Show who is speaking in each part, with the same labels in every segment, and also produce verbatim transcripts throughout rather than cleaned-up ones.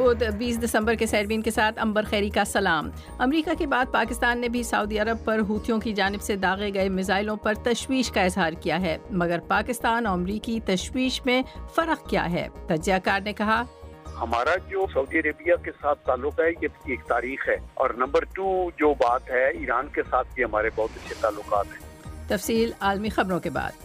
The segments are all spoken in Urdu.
Speaker 1: بدھ بیس دسمبر کے سیربین کے ساتھ امبر خیری کا سلام۔ امریکہ کے بعد پاکستان نے بھی سعودی عرب پر حوثیوں کی جانب سے داغے گئے میزائلوں پر تشویش کا اظہار کیا ہے، مگر پاکستان اور امریکی تشویش میں فرق کیا ہے؟ تجزیہ کار نے کہا
Speaker 2: ہمارا جو سعودی عربیہ کے ساتھ تعلق ہے یہ ایک تاریخ ہے، اور نمبر ٹو جو بات ہے ایران کے ساتھ بھی ہمارے بہت اچھے تعلقات ہیں۔
Speaker 1: تفصیل عالمی خبروں کے بعد۔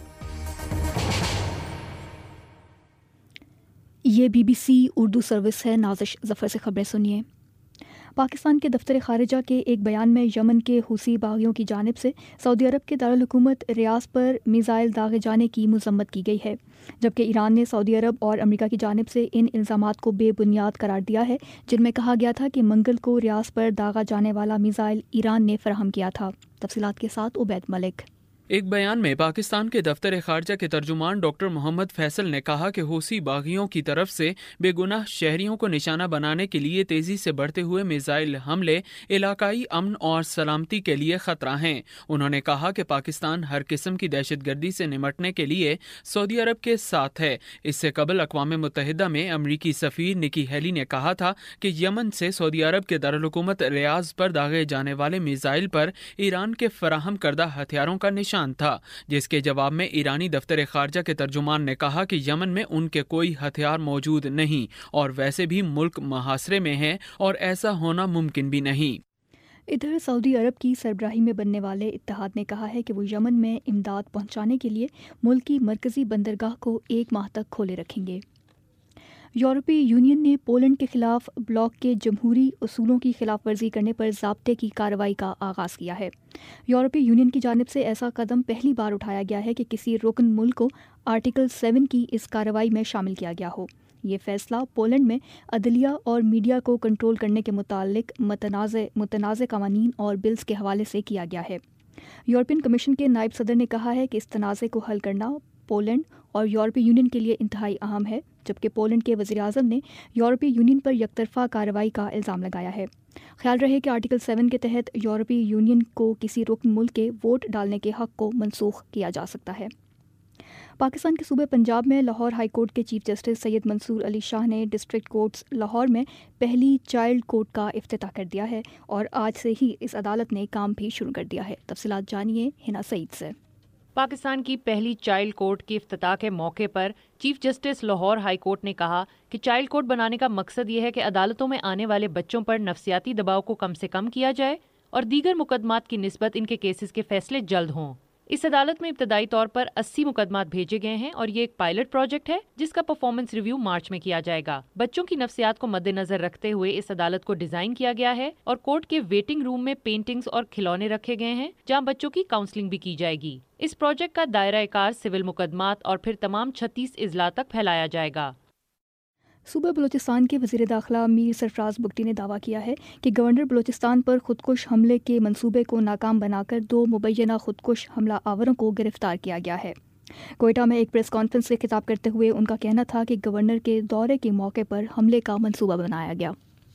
Speaker 3: یہ B B C Urdu service ہے، نازش ظفر سے خبریں سنیے۔ پاکستان کے دفتر خارجہ کے ایک بیان میں یمن کے حوثی باغیوں کی جانب سے سعودی عرب کے دارالحکومت ریاض پر میزائل داغے جانے کی مذمت کی گئی ہے، جبکہ ایران نے سعودی عرب اور امریکہ کی جانب سے ان الزامات کو بے بنیاد قرار دیا ہے، جن میں کہا گیا تھا کہ منگل کو ریاض پر داغا جانے والا میزائل ایران نے فراہم کیا تھا۔ تفصیلات کے ساتھ عبید ملک۔
Speaker 4: ایک بیان میں پاکستان کے دفتر خارجہ کے ترجمان ڈاکٹر محمد فیصل نے کہا کہ حوثی باغیوں کی طرف سے بے گناہ شہریوں کو نشانہ بنانے کے لیے تیزی سے بڑھتے ہوئے میزائل حملے علاقائی امن اور سلامتی کے لیے خطرہ ہیں۔ انہوں نے کہا کہ پاکستان ہر قسم کی دہشت گردی سے نمٹنے کے لیے سعودی عرب کے ساتھ ہے۔ اس سے قبل اقوام متحدہ میں امریکی سفیر نکی ہیلی نے کہا تھا کہ یمن سے سعودی عرب کے دارالحکومت ریاض پر داغے جانے والے میزائل پر ایران کے فراہم کردہ ہتھیاروں کا نشان تھا، جس کے جواب میں ایرانی دفتر خارجہ کے ترجمان نے کہا کہ یمن میں ان کے کوئی ہتھیار موجود نہیں اور ویسے بھی ملک محاصرے میں ہے اور ایسا ہونا ممکن بھی نہیں۔
Speaker 3: ادھر سعودی عرب کی سربراہی میں بننے والے اتحاد نے کہا ہے کہ وہ یمن میں امداد پہنچانے کے لیے ملک کی مرکزی بندرگاہ کو ایک ماہ تک کھولے رکھیں گے۔ یورپی یونین نے پولینڈ کے خلاف بلاک کے جمہوری اصولوں کی خلاف ورزی کرنے پر ضابطے کی کارروائی کا آغاز کیا ہے۔ یورپی یونین کی جانب سے ایسا قدم پہلی بار اٹھایا گیا ہے کہ کسی رکن ملک کو آرٹیکل سیون کی اس کارروائی میں شامل کیا گیا ہو۔ یہ فیصلہ پولینڈ میں عدلیہ اور میڈیا کو کنٹرول کرنے کے متعلق متنازع متنازع قوانین اور بلز کے حوالے سے کیا گیا ہے۔ یورپین کمیشن کے نائب صدر نے کہا ہے کہ اس تنازع کو حل کرنا پولینڈ اور یورپی یونین کے لیے انتہائی اہم ہے، جبکہ پولینڈ کے وزیر اعظم نے یورپی یونین پر یک طرفہ کارروائی کا الزام لگایا ہے۔ خیال رہے کہ آرٹیکل سیون کے تحت یورپی یونین کو کسی رکن ملک کے ووٹ ڈالنے کے حق کو منسوخ کیا جا سکتا ہے۔ پاکستان کے صوبے پنجاب میں لاہور ہائی کورٹ کے چیف جسٹس سید منصور علی شاہ نے ڈسٹرکٹ کورٹس لاہور میں پہلی چائلڈ کورٹ کا افتتاح کر دیا ہے اور آج سے ہی اس عدالت نے کام بھی شروع کر دیا ہے۔ تفصیلات جانیے ہنا سعید سے۔
Speaker 5: پاکستان کی پہلی چائلڈ کورٹ کے افتتاح کے موقع پر chief justice Lahore high court نے کہا کہ چائلڈ کورٹ بنانے کا مقصد یہ ہے کہ عدالتوں میں آنے والے بچوں پر نفسیاتی دباؤ کو کم سے کم کیا جائے اور دیگر مقدمات کی نسبت ان کے کیسز کے فیصلے جلد ہوں۔ اس عدالت میں ابتدائی طور پر اسی مقدمات بھیجے گئے ہیں اور یہ ایک پائلٹ پروجیکٹ ہے جس کا پرفارمنس ریویو مارچ میں کیا جائے گا۔ بچوں کی نفسیات کو مد نظر رکھتے ہوئے اس عدالت کو ڈیزائن کیا گیا ہے اور کورٹ کے ویٹنگ روم میں پینٹنگز اور کھلونے رکھے گئے ہیں جہاں بچوں کی کاؤنسلنگ بھی کی جائے گی۔ اس پروجیکٹ کا دائرہ کار سول مقدمات اور پھر تمام چھتیس اضلاع تک پھیلایا جائے گا۔
Speaker 3: صوبہ بلوچستان کے وزیر داخلہ میر سرفراز بگٹی نے دعویٰ کیا ہے کہ گورنر بلوچستان پر خودکش حملے کے منصوبے کو ناکام بنا کر دو مبینہ خودکش حملہ آوروں کو گرفتار کیا گیا ہے۔ کوئٹہ میں ایک پریس کانفرنس سے خطاب کرتے ہوئے ان کا کہنا تھا کہ گورنر کے دورے کے موقع پر حملے کا منصوبہ بنایا گیا۔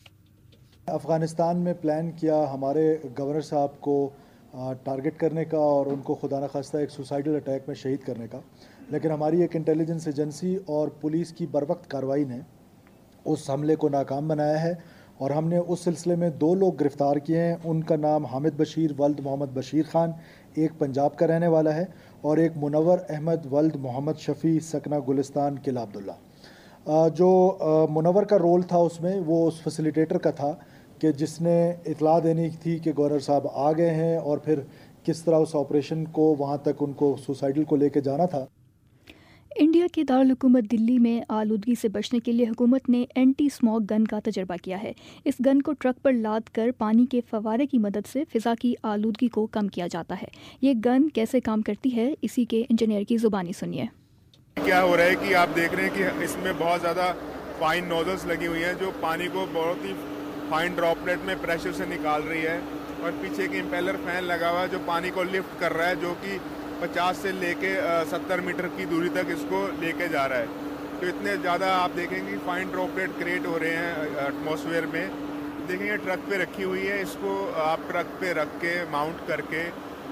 Speaker 6: افغانستان میں پلان کیا ہمارے گورنر صاحب کو ٹارگٹ کرنے کا اور ان کو خدا نخواستہ ایک سوسائڈل اٹیک میں شہید کرنے کا، لیکن ہماری ایک انٹیلیجنس ایجنسی اور پولیس کی بروقت کارروائی نے اس حملے کو ناکام بنایا ہے اور ہم نے اس سلسلے میں دو لوگ گرفتار کیے ہیں۔ ان کا نام حامد بشیر ولد محمد بشیر خان، ایک پنجاب کا رہنے والا ہے، اور ایک منور احمد ولد محمد شفیع سکنہ گلستان قلعہ عبداللہ۔ جو منور کا رول تھا اس میں وہ اس فیسیلیٹیٹر کا تھا کہ جس نے اطلاع دینی تھی کہ گورنر صاحب آ گئے ہیں اور پھر کس طرح اس آپریشن کو وہاں تک ان کو سوسائڈل کو لے کے جانا تھا۔
Speaker 3: انڈیا کے دارالحکومت دلی میں آلودگی سے بچنے کے لیے حکومت نے اینٹی اسموگ گن کا تجربہ کیا ہے۔ اس گن کو ٹرک پر لاد کر پانی کے فوارے کی مدد سے فضا کی آلودگی کو کم کیا جاتا ہے۔ یہ گن کیسے کام کرتی ہے، اسی کے انجینئر کی زبانی سنیے۔
Speaker 7: کیا ہو رہا ہے کہ آپ دیکھ رہے ہیں کہ اس میں بہت زیادہ فائن نوزلز لگی ہوئی ہیں جو پانی کو بہت ہی فائن ڈراپلیٹ میں پریشر سے نکال رہی ہے، اور پیچھے ایک امپیلر فین لگا ہوا ہے جو پانی کو لفٹ کر رہا ہے، جو کہ پچاس سے لے کے ستر میٹر کی دوری تک اس کو لے کے جا رہا ہے۔ تو اتنے زیادہ آپ دیکھیں گے فائن ڈراپلیٹ کریٹ ہو رہے ہیں ایٹماسفیئر میں۔ دیکھیں گے ٹرک پہ رکھی ہوئی ہے، اس کو آپ ٹرک پہ رکھ کے ماؤنٹ کر کے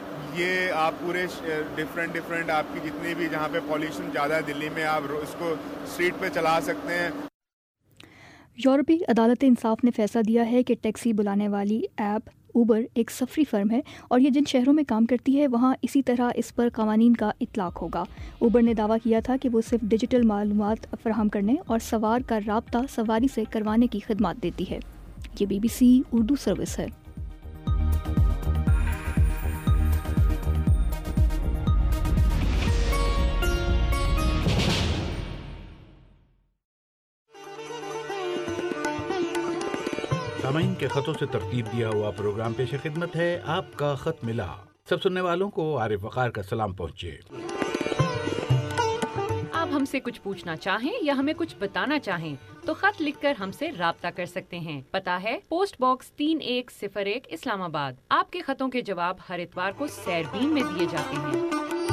Speaker 7: یہ آپ پورے ڈفرینٹ ڈفرینٹ آپ کی جتنی بھی جہاں پہ پالیوشن زیادہ ہے دلی میں، آپ اس کو اسٹریٹ پہ چلا سکتے ہیں۔
Speaker 3: یورپی عدالت انصاف نے فیصلہ دیا ہے کہ ٹیکسی بلانے والی ایپ اوبر ایک سفری فرم ہے اور یہ جن شہروں میں کام کرتی ہے وہاں اسی طرح اس پر قوانین کا اطلاق ہوگا۔ اوبر نے دعویٰ کیا تھا کہ وہ صرف ڈیجیٹل معلومات فراہم کرنے اور سوار کا رابطہ سواری سے کروانے کی خدمات دیتی ہے۔ یہ B B C Urdu service ہے۔
Speaker 8: سامعین کے خطوں سے ترتیب دیا ہوا پروگرام پیش خدمت ہے آپ کا خط ملا۔ سب سننے والوں کو عارف وقار کا سلام پہنچے۔
Speaker 5: آپ ہم سے کچھ پوچھنا چاہیں یا ہمیں کچھ بتانا چاہیں تو خط لکھ کر ہم سے رابطہ کر سکتے ہیں۔ پتہ ہے پوسٹ باکس تین ایک صفر ایک اسلام آباد۔ آپ کے خطوں کے جواب ہر اتوار کو سیربین میں دیے جاتے ہیں۔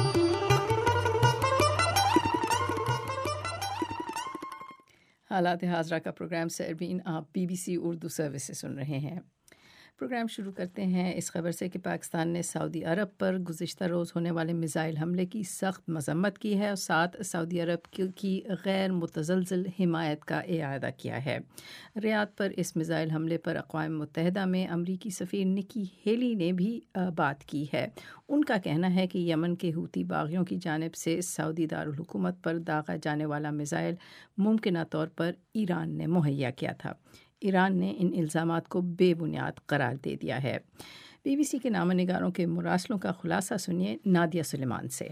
Speaker 1: حالات حاضرہ کا پروگرام سیربین آپ B B C Urdu service سے سن رہے ہیں۔ پروگرام شروع کرتے ہیں اس خبر سے کہ پاکستان نے سعودی عرب پر گزشتہ روز ہونے والے میزائل حملے کی سخت مذمت کی ہے اور ساتھ سعودی عرب کی غیر متزلزل حمایت کا اعادہ کیا ہے۔ ریاض پر اس میزائل حملے پر اقوام متحدہ میں امریکی سفیر نکی ہیلی نے بھی بات کی ہے۔ ان کا کہنا ہے کہ یمن کے حوثی باغیوں کی جانب سے سعودی دارالحکومت پر داغا جانے والا میزائل ممکنہ طور پر ایران نے مہیا کیا تھا۔ ایران نے ان الزامات کو بے بنیاد قرار دے دیا ہے۔ بی بی سی کے نامہ نگاروں کے مراسلوں کا خلاصہ سنیے نادیہ سلیمان سے۔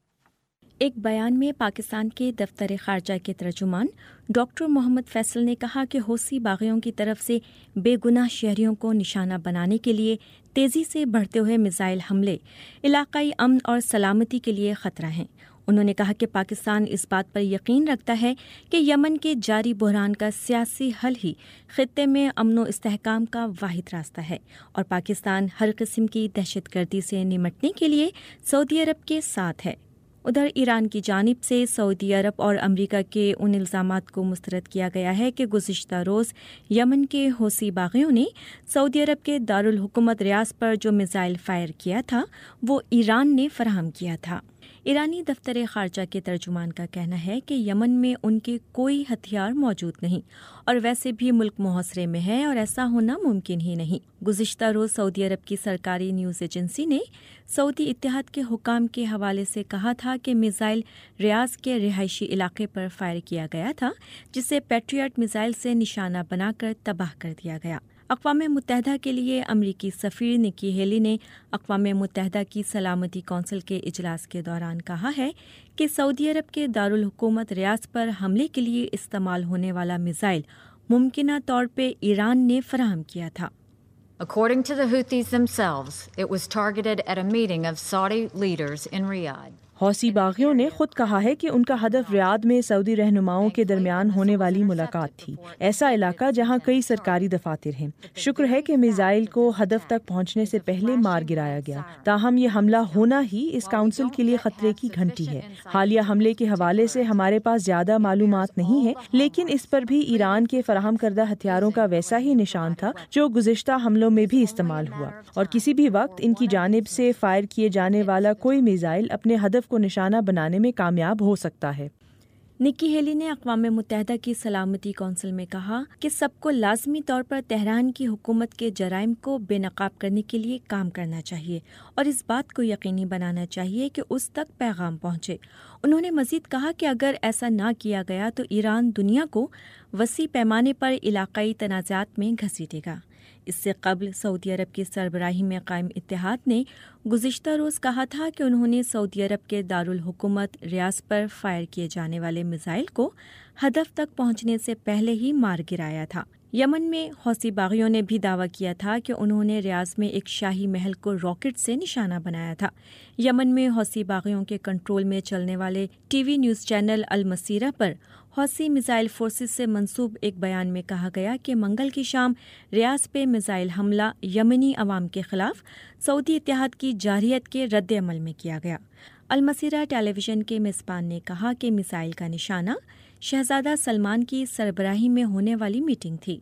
Speaker 9: ایک بیان میں پاکستان کے دفتر خارجہ کے ترجمان ڈاکٹر محمد فیصل نے کہا کہ حوثی باغیوں کی طرف سے بے گناہ شہریوں کو نشانہ بنانے کے لیے تیزی سے بڑھتے ہوئے میزائل حملے علاقائی امن اور سلامتی کے لیے خطرہ ہیں۔ انہوں نے کہا کہ پاکستان اس بات پر یقین رکھتا ہے کہ یمن کے جاری بحران کا سیاسی حل ہی خطے میں امن و استحکام کا واحد راستہ ہے اور پاکستان ہر قسم کی دہشت گردی سے نمٹنے کے لیے سعودی عرب کے ساتھ ہے۔ ادھر ایران کی جانب سے سعودی عرب اور امریکہ کے ان الزامات کو مسترد کیا گیا ہے کہ گزشتہ روز یمن کے حوثی باغیوں نے سعودی عرب کے دارالحکومت ریاض پر جو میزائل فائر کیا تھا وہ ایران نے فراہم کیا تھا۔ ایرانی دفتر خارجہ کے ترجمان کا کہنا ہے کہ یمن میں ان کے کوئی ہتھیار موجود نہیں اور ویسے بھی ملک محاصرے میں ہے اور ایسا ہونا ممکن ہی نہیں۔ گزشتہ روز سعودی عرب کی سرکاری نیوز ایجنسی نے سعودی اتحاد کے حکام کے حوالے سے کہا تھا کہ میزائل ریاض کے رہائشی علاقے پر فائر کیا گیا تھا جسے پیٹریاٹ میزائل سے نشانہ بنا کر تباہ کر دیا گیا۔ اقوام متحدہ کے لیے امریکی سفیر نکی ہیلی نے اقوام متحدہ کی سلامتی کونسل کے اجلاس کے دوران کہا ہے کہ سعودی عرب کے دارالحکومت ریاض پر حملے کے لیے استعمال ہونے والا میزائل ممکنہ طور پہ ایران نے فراہم کیا تھا۔
Speaker 10: According to the Houthis themselves, it was targeted at a meeting of Saudi leaders in Riyadh.
Speaker 11: Houthi باغیوں نے خود کہا ہے کہ ان کا ہدف ریاض میں سعودی رہنماؤں کے درمیان ہونے والی ملاقات تھی، ایسا علاقہ جہاں کئی سرکاری دفاتر ہیں۔ شکر ہے کہ میزائل کو ہدف تک پہنچنے سے پہلے مار گرایا گیا، تاہم یہ حملہ ہونا ہی اس کونسل کے لیے خطرے کی گھنٹی ہے۔ حالیہ حملے کے حوالے سے ہمارے پاس زیادہ معلومات نہیں ہیں، لیکن اس پر بھی ایران کے فراہم کردہ ہتھیاروں کا ویسا ہی نشان تھا جو گزشتہ حملوں میں بھی استعمال ہوا، اور کسی بھی وقت ان کی جانب سے فائر کیے جانے والا کوئی میزائل اپنے ہدف کو نشانہ بنانے میں کامیاب ہو سکتا ہے۔
Speaker 9: نکی ہیلی نے اقوام متحدہ کی سلامتی کونسل میں کہا کہ سب کو لازمی طور پر تہران کی حکومت کے جرائم کو بے نقاب کرنے کے لیے کام کرنا چاہیے اور اس بات کو یقینی بنانا چاہیے کہ اس تک پیغام پہنچے۔ انہوں نے مزید کہا کہ اگر ایسا نہ کیا گیا تو ایران دنیا کو وسیع پیمانے پر علاقائی تنازعات میں گھسیٹے گا۔ اس سے قبل سعودی عرب کی سربراہی میں قائم اتحاد نے گزشتہ روز کہا تھا کہ انہوں نے سعودی عرب کے دارالحکومت ریاض پر فائر کیے جانے والے میزائل کو ہدف تک پہنچنے سے پہلے ہی مار گرایا تھا۔ یمن میں حوثی باغیوں نے بھی دعویٰ کیا تھا کہ انہوں نے ریاض میں ایک شاہی محل کو راکٹ سے نشانہ بنایا تھا۔ یمن میں حوثی باغیوں کے کنٹرول میں چلنے والے T V news channel Al Masirah پر حوثی میزائل فورسز سے منسوب ایک بیان میں کہا گیا کہ منگل کی شام ریاض پہ میزائل حملہ یمنی عوام کے خلاف سعودی اتحاد کی جارحیت کے رد عمل میں کیا گیا۔ المسیرہ ٹیلی ویژن کے میزبان نے کہا کہ میزائل کا نشانہ شہزادہ سلمان کی سربراہی میں ہونے والی میٹنگ تھی۔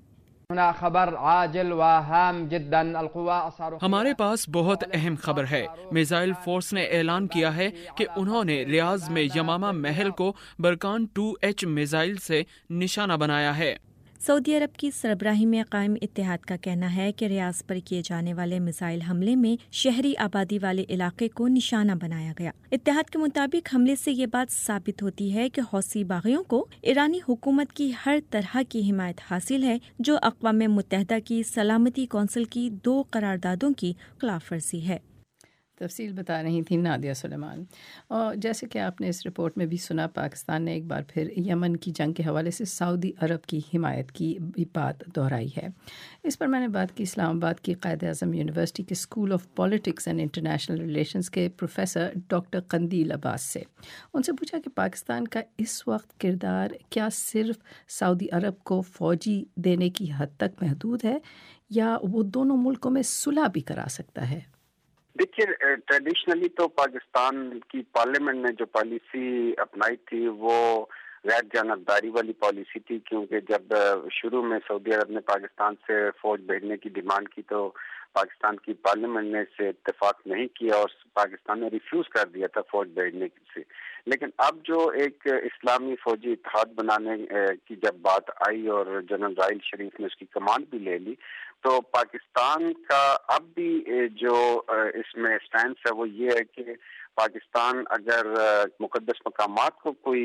Speaker 4: ہمارے پاس بہت اہم خبر ہے۔ میزائل فورس نے اعلان کیا ہے کہ انہوں نے ریاض میں یمامہ محل کو برکان ٹو ایچ میزائل سے نشانہ بنایا ہے۔
Speaker 9: सऊदी अरब की सरबराही में कायम इत्तेहाद का कहना है कि रियाज पर किए जाने वाले मिसाइल हमले में शहरी आबादी वाले इलाके को निशाना बनाया गया। इत्तेहाद के मुताबिक हमले से ये बात साबित होती है कि हौसी बागियों को ईरानी हुकूमत की हर तरह की हिमायत हासिल है, जो अक़वाम मुत्तहिदा की सलामती कौंसिल की दो करारदादों की खिलाफ वर्जी है।
Speaker 1: तफसील बता रही थी नादिया सुलेमान। और जैसे कि आपने इस रिपोर्ट में भी सुना, पाकिस्तान ने एक बार फिर यमन की जंग के हवाले से सऊदी अरब की हिमायत की भी बात दोहराई है। इस पर मैंने बात की इस्लामाबाद की कायद आज़म यूनिवर्सिटी के school of politics and international relations के प्रोफेसर डॉक्टर कंदील अब्बास से। उनसे पूछा कि पाकिस्तान का इस वक्त किरदार क्या सिर्फ सऊदी अरब को फ़ौजी देने की हद तक महदूद है या वो दोनों मुल्कों में सुलह भी करा सकता है?
Speaker 12: देखिए, ट्रेडिशनली तो पाकिस्तान की पार्लियामेंट ने जो पॉलिसी अपनाई थी वो गैर जानबदारी वाली पॉलिसी थी, क्योंकि जब शुरू में सऊदी अरब ने पाकिस्तान से फौज भेजने की डिमांड की तो पाकिस्तान की पार्लियामेंट ने इससे इत्तेफाक नहीं किया और पाकिस्तान ने रिफ्यूज कर दिया था फौज भेजने से। लेकिन अब जो एक इस्लामी फौजी इत्तेहाद बनाने की जब बात आई और जनरल राहिल शरीफ ने उसकी कमांड भी ले ली, तो पाकिस्तान का अब भी जो इसमें स्टैंड है वो ये है कि पाकिस्तान अगर मुकद्दस मकामात को कोई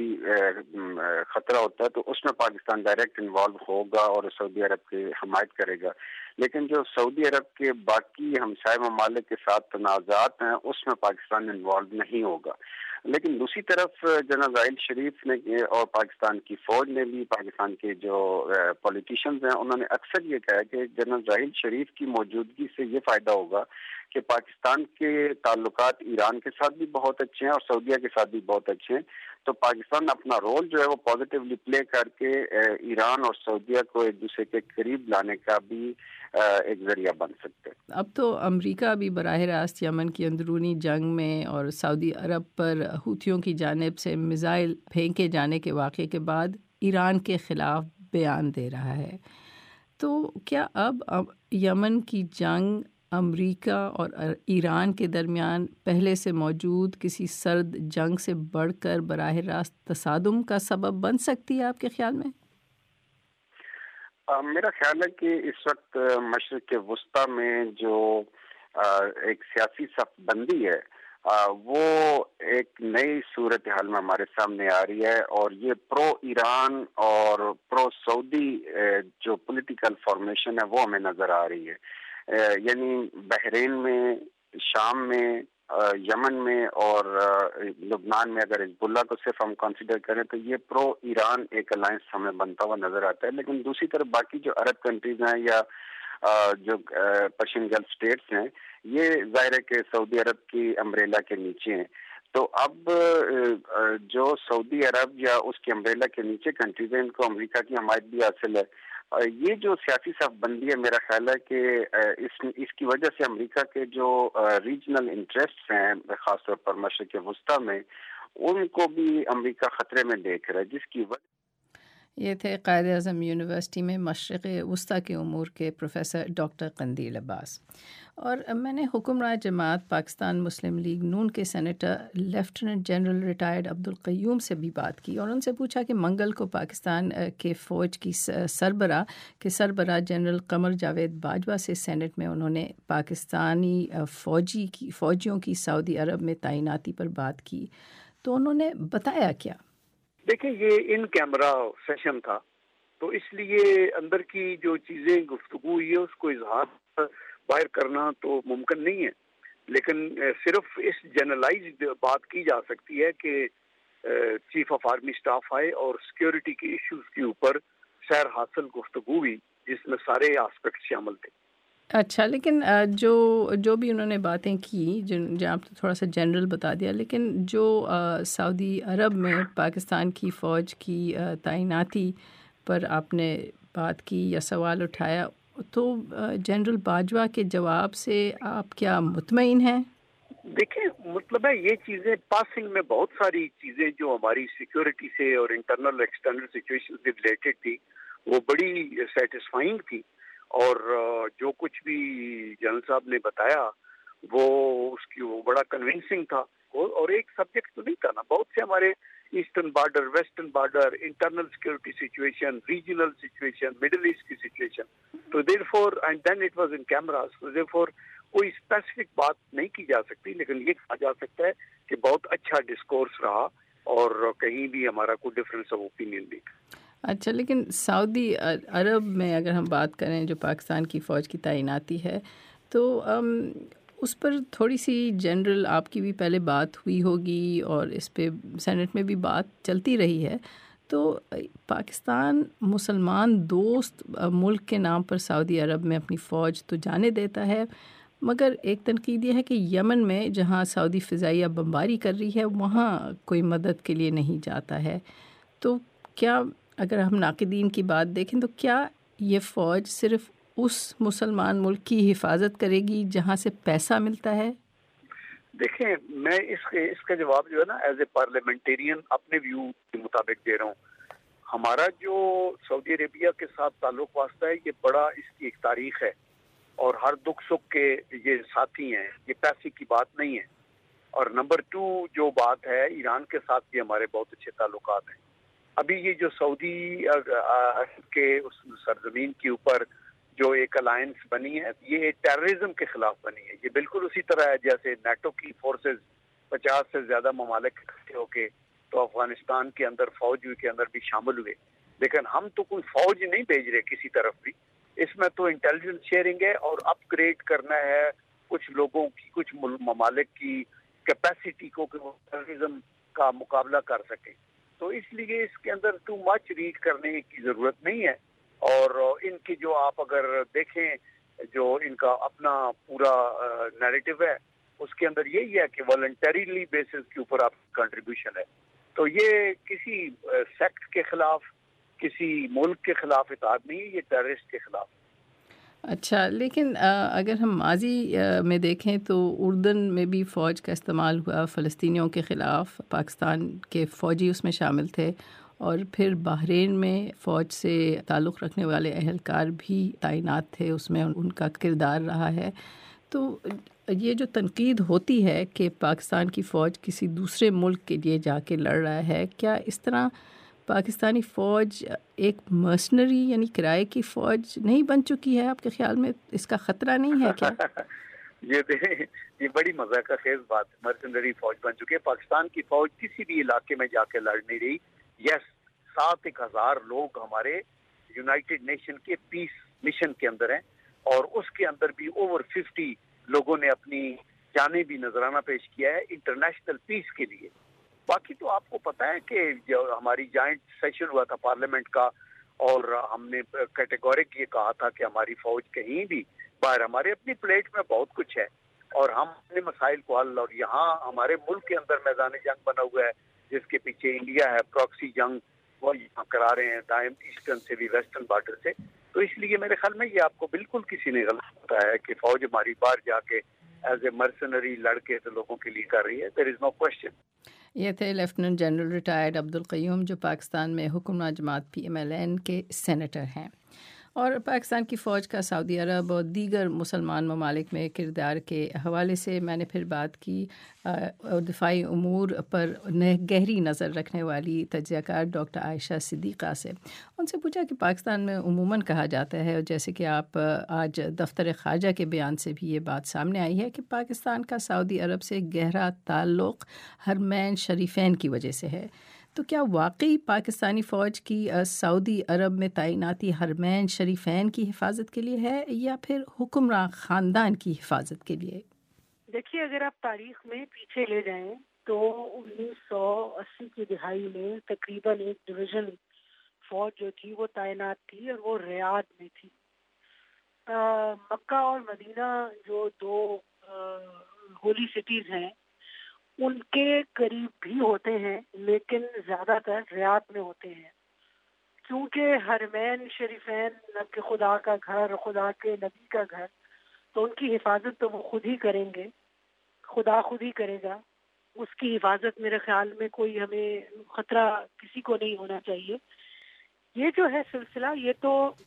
Speaker 12: खतरा होता है तो उसमें पाकिस्तान डायरेक्ट इन्वॉल्व होगा और सऊदी अरब की हमायत करेगा। लेकिन जो सऊदी अरब के बाकी हमसाय ममालिक के साथ तनाज़ात हैं उसमें पाकिस्तान इन्वॉल्व नहीं होगा। लेकिन दूसरी तरफ जनरल राहिल शरीफ ने और पाकिस्तान की फौज ने भी, पाकिस्तान के जो पॉलिटिशियंस हैं उन्होंने अक्सर ये कहा कि जनरल राहिल शरीफ की मौजूदगी से ये फ़ायदा होगा कि पाकिस्तान के ताल्लुकात ईरान के साथ भी बहुत अच्छे हैं और सऊदीया के साथ भी बहुत अच्छे हैं, तो पाकिस्तान अपना रोल जो है वो पॉजिटिवली प्ले करके ईरान और सऊदीया को एक दूसरे के करीब लाने का भी एक जरिया बन सकते हैं।
Speaker 1: अब तो अमेरिका भी बराह रास्त यमन की अंदरूनी जंग में और सऊदी अरब पर हुथियों की जानिब से मिसाइल फेंके जाने के वाक़े के बाद ईरान के ख़िलाफ़ बयान दे रहा है। तो क्या अब, अब यमन की जंग अमेरिका और ईरान के दरमियान पहले से मौजूद किसी सर्द जंग से बढ़कर बराह रास्त तसादुम का सबब बन सकती है आपके ख्याल में?
Speaker 12: आ, मेरा ख्याल है कि इस वक्त मशरिक़ के वस्ता में जो आ, एक सियासी सफ़बंदी है आ, वो एक नई सूरत हाल में हमारे सामने आ रही है और ये प्रो ईरान और प्रो सऊदी जो पॉलिटिकल फॉर्मेशन है वो हमें नज़र आ रही है। यानी बहरीन में, शाम में, यमन में और लुबनान में अगर हिज़्बुल्लाह को सिर्फ हम कंसीडर करें तो ये प्रो ईरान एक अलायंस हमें बनता हुआ नजर आता है। लेकिन दूसरी तरफ बाकी जो अरब कंट्रीज हैं या जो पर्शियन गल्फ स्टेट्स हैं ये जाहिर है कि सऊदी अरब की अम्ब्रेला के नीचे हैं। तो अब जो सऊदी अरब या उसके अम्ब्रेला के नीचे कंट्रीज हैं इनको अमेरिका की हमायत भी हासिल है। ये जो सियासी सफ़बंदी है मेरा ख्याल है कि इस इसकी वजह से अमेरिका के जो रीजनल इंटरेस्ट्स हैं खासतौर पर मशरिक़ वस्ता में उनको भी अमेरिका खतरे में देख रहा है, जिसकी वजह।
Speaker 1: ये थे कायद आज़म यूनिवर्सिटी में मशरिक़ वस्ता के उमूर के प्रोफेसर डॉक्टर कंदील अब्बास। और मैंने हुक्मरान जमात पाकिस्तान मुस्लिम लीग नून के senator lieutenant general retired Abdul Qayyum से भी बात की और उनसे पूछा कि मंगल को पाकिस्तान के फ़ौज की सरबरा के सरबरा जनरल कमर जावेद बाजवा से सेनेट में उन्होंने पाकिस्तानी फ़ौजी की फ़ौजियों की सऊदी अरब में तैनाती पर बात की, तो उन्होंने बताया क्या?
Speaker 2: देखिए, ये इन कैमरा सेशन था तो इसलिए अंदर की जो चीज़ें गुफ्तगू हुई है उसको इजहार बाहर करना तो मुमकिन नहीं है। लेकिन सिर्फ इस जनरलाइज्ड बात की जा सकती है कि चीफ ऑफ आर्मी स्टाफ आए और सिक्योरिटी के इश्यूज के ऊपर सैर हासिल गुफ्तगू हुई जिसमें सारे एस्पेक्ट शामिल थे।
Speaker 1: अच्छा, लेकिन जो जो भी उन्होंने बातें की, जिन जो आप तो थोड़ा सा जनरल बता दिया, लेकिन जो सऊदी अरब में पाकिस्तान की फ़ौज की तैनाती पर आपने बात की या सवाल उठाया, तो जनरल बाजवा के जवाब से आप क्या मुतमईन हैं?
Speaker 2: देखिए, मतलब है ये चीज़ें पासिंग में बहुत सारी चीज़ें जो हमारी सिक्योरिटी से और इंटरनल एक्सटर्नल सिचुएशन से रिलेटेड थी वो बड़ी सेटिस्फाइंग थी और जो कुछ भी जनरल साहब ने बताया वो उसकी वो बड़ा कन्विंसिंग था। और एक सब्जेक्ट तो नहीं था ना, बहुत से हमारे eastern border, western border, internal security situation, regional situation, middle east کی سچویشن. تو therefore and then it was in cameras. تو دیر فور کوئی اسپیسیفک بات نہیں کی جا سکتی, لیکن یہ کہا جا سکتا ہے کہ بہت اچھا ڈسکورس رہا اور کہیں بھی ہمارا کوئی ڈفرینس آف اوپینین نہیں.
Speaker 1: اچھا, لیکن سعودی عرب میں اگر ہم بات کریں جو پاکستان کی فوج کی تعیناتی ہے تو اس پر تھوڑی سی جنرل آپ کی بھی پہلے بات ہوئی ہوگی اور اس پہ سینٹ میں بھی بات چلتی رہی ہے. تو پاکستان مسلمان دوست ملک کے نام پر سعودی عرب میں اپنی فوج تو جانے دیتا ہے, مگر ایک تنقید یہ ہے کہ یمن میں جہاں سعودی فضائیہ بمباری کر رہی ہے وہاں کوئی مدد کے لیے نہیں جاتا ہے. تو کیا اگر ہم ناقدین کی بات دیکھیں تو کیا یہ فوج صرف اس مسلمان ملک کی حفاظت کرے گی جہاں سے پیسہ ملتا ہے؟
Speaker 2: دیکھیں, میں اس کے اس کا جواب جو ہے نا ایز اے پارلیمنٹیرین اپنے ویو کے مطابق دے رہا ہوں. ہمارا جو سعودی عربیہ کے ساتھ تعلق واسطہ ہے یہ بڑا اس کی ایک تاریخ ہے اور ہر دکھ سکھ کے یہ ساتھی ہیں, یہ پیسے کی بات نہیں ہے. اور نمبر ٹو جو بات ہے, ایران کے ساتھ بھی ہمارے بہت اچھے تعلقات ہیں. ابھی یہ جو سعودی کے اس سرزمین کے اوپر جو ایک الائنس بنی ہے یہ ٹیررزم کے خلاف بنی ہے. یہ بالکل اسی طرح ہے جیسے نیٹو کی فورسز پچاس سے زیادہ ممالک اکٹھے ہو کے تو افغانستان کے اندر فوج کے اندر بھی شامل ہوئے, لیکن ہم تو کوئی فوج نہیں بھیج رہے کسی طرف بھی. اس میں تو انٹیلیجنس شیئرنگ ہے اور اپ گریڈ کرنا ہے کچھ لوگوں کی, کچھ ممالک کی کیپیسٹی کو کہ وہ ٹیررزم کا مقابلہ کر سکیں. تو اس لیے اس کے اندر ٹو مچ ریڈ کرنے کی ضرورت نہیں ہے. اور ان کی جو آپ اگر دیکھیں جو ان کا اپنا پورا نیریٹو ہے اس کے اندر یہی ہے کہ والنٹریلی بیسس کے اوپر آپ کنٹریبیوشن ہے. تو یہ کسی سیکٹ کے خلاف, کسی ملک کے خلاف اتحاد نہیں ہے, یہ ٹیررسٹ کے خلاف.
Speaker 1: اچھا, لیکن اگر ہم ماضی میں دیکھیں تو اردن میں بھی فوج کا استعمال ہوا فلسطینیوں کے خلاف, پاکستان کے فوجی اس میں شامل تھے, اور پھر بحرین میں فوج سے تعلق رکھنے والے اہلکار بھی تعینات تھے, اس میں ان کا کردار رہا ہے. تو یہ جو تنقید ہوتی ہے کہ پاکستان کی فوج کسی دوسرے ملک کے لیے جا کے لڑ رہا ہے, کیا اس طرح پاکستانی فوج ایک مرسنری یعنی کرائے کی فوج نہیں بن چکی ہے؟ آپ کے خیال میں اس کا خطرہ نہیں ہے کیا؟
Speaker 2: یہ یہ بڑی مزہ کا خیز بات ہے, مرسنری فوج بن چکی ہے. پاکستان کی فوج کسی بھی علاقے میں جا کے لڑ نہیں رہی. یس, سات ایک ہزار لوگ ہمارے یونائٹڈ نیشن کے پیس مشن کے اندر ہیں اور اس کے اندر بھی اوور ففٹی لوگوں نے اپنی جانیں بھی نذرانہ پیش کیا ہے انٹرنیشنل پیس کے لیے. باقی تو آپ کو پتا ہے کہ جو ہماری جوائنٹ سیشن ہوا تھا پارلیمنٹ کا اور ہم نے کیٹیگورک یہ کہا تھا کہ ہماری فوج کہیں بھی باہر, ہمارے اپنی پلیٹ میں بہت کچھ ہے اور ہم اپنے مسائل کو حل, اور یہاں ہمارے ملک کے اندر میدان جنگ بنا ہوا ہے جس کے پیچھے انڈیا ہے, پراکسی جنگ وہ یہاں کرا رہے ہیں دائم ایسٹرن سے بھی ویسٹرن بارڈر سے. تو اس لیے میرے خیال میں یہ آپ کو بالکل کسی نے غلط بتایا ہے کہ فوج ہماری باہر جا کے ایز اے مرسنری لڑکے تو لوگوں کے لیے کر رہی ہے. There is no question.
Speaker 1: یہ تھے لیفٹیننٹ جنرل ریٹائرڈ عبدالقیوم جو پاکستان میں حکمراں جماعت پی ایم ایل این کے سینیٹر ہیں. اور پاکستان کی فوج کا سعودی عرب اور دیگر مسلمان ممالک میں کردار کے حوالے سے میں نے پھر بات کی دفاعی امور پر گہری نظر رکھنے والی تجزیہ کار ڈاکٹر عائشہ صدیقہ سے. ان سے پوچھا کہ پاکستان میں عموماً کہا جاتا ہے, اور جیسے کہ آپ آج دفتر خارجہ کے بیان سے بھی یہ بات سامنے آئی ہے, کہ پاکستان کا سعودی عرب سے گہرا تعلق حرمین شریفین کی وجہ سے ہے. تو کیا واقعی پاکستانی فوج کی سعودی عرب میں تعیناتی حرمین شریفین کی حفاظت کے لیے ہے یا پھر حکمراں خاندان کی حفاظت کے لیے؟
Speaker 13: دیکھیے, اگر آپ تاریخ میں پیچھے لے جائیں تو انیس سو اسی کی دہائی میں تقریباً ایک ڈویژن فوج جو تھی وہ تعینات تھی اور وہ ریاض میں تھی. مکہ اور مدینہ جو دو ہولی سٹیز ہیں ان کے قریب بھی ہوتے ہیں, لیکن زیادہ تر ریاض میں ہوتے ہیں, کیونکہ حرمین شریفین نب کے خدا کا گھر, خدا کے نبی کا گھر, تو ان کی حفاظت تو وہ خود ہی کریں گے, خدا خود ہی کرے گا. اس کی حفاظت میرے خیال میں کوئی ہمیں خطرہ کسی کو نہیں ہونا چاہیے. یہ جو ہے سلسلہ یہ تو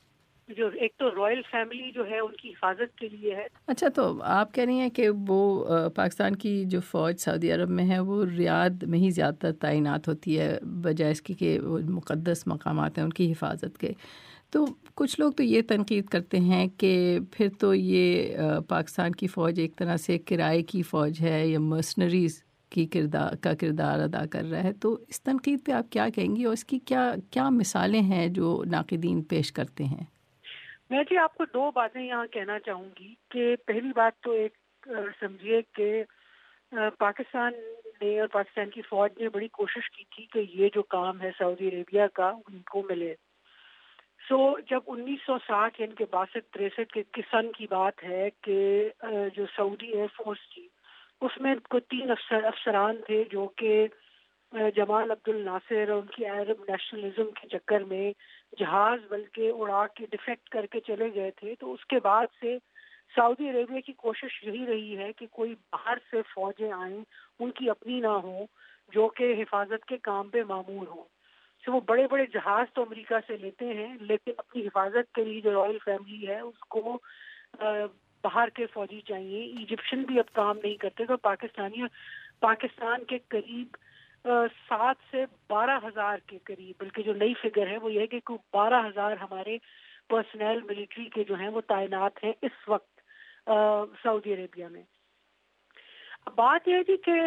Speaker 13: جو ایک تو رائل فیملی جو ہے ان کی حفاظت کے لیے ہے.
Speaker 1: اچھا، تو آپ کہہ رہی ہیں کہ وہ پاکستان کی جو فوج سعودی عرب میں ہے وہ ریاض میں ہی زیادہ تعینات ہوتی ہے بجائے اس کی کہ وہ مقدس مقامات ہیں ان کی حفاظت کے. تو کچھ لوگ تو یہ تنقید کرتے ہیں کہ پھر تو یہ پاکستان کی فوج ایک طرح سے کرائے کی فوج ہے یا مرسنریز کی کردار کا کردار ادا کر رہا ہے. تو اس تنقید پہ آپ کیا کہیں گی اور اس کی کیا کیا مثالیں ہیں جو ناقدین پیش کرتے ہیں؟
Speaker 13: میں جی آپ کو دو باتیں یہاں کہنا چاہوں گی کہ پہلی بات تو ایک سمجھیے کہ پاکستان نے اور پاکستان کی فوج نے بڑی کوشش کی تھی کہ یہ جو کام ہے سعودی عربیہ کا ان کو ملے. سو so, جب انیس سو ساٹھ یعنی کہ باسٹھ تریسٹھ کے کسن کی بات ہے کہ جو سعودی ایئر فورس تھی اس میں کوئی تین افسر افسران تھے جو کہ جمال عبد الناصر اور ان کی عرب نیشنلزم کے چکر میں جہاز بلکہ اڑا کے ڈیفیکٹ کر کے چلے گئے تھے. تو اس کے بعد سے سعودی عربیہ کی کوشش یہی رہی ہے کہ کوئی باہر سے فوجیں آئیں ان کی اپنی نہ ہوں جو کہ حفاظت کے کام پہ مامور ہوں. تو وہ بڑے بڑے جہاز تو امریکہ سے لیتے ہیں لیکن اپنی حفاظت کے لیے جو رائل فیملی ہے اس کو باہر کے فوجی چاہیے. ایجپشن بھی اب کام نہیں کرتے. تو پاکستانی پاکستان کے قریب سات سے بارہ ہزار کے قریب بلکہ جو نئی فگر ہے وہ یہ ہے کہ کوئی بارہ ہزار ہمارے پرسنل ملٹری کے جو ہیں وہ تعینات ہیں اس وقت سعودی عربیہ میں. بات یہ تھی کہ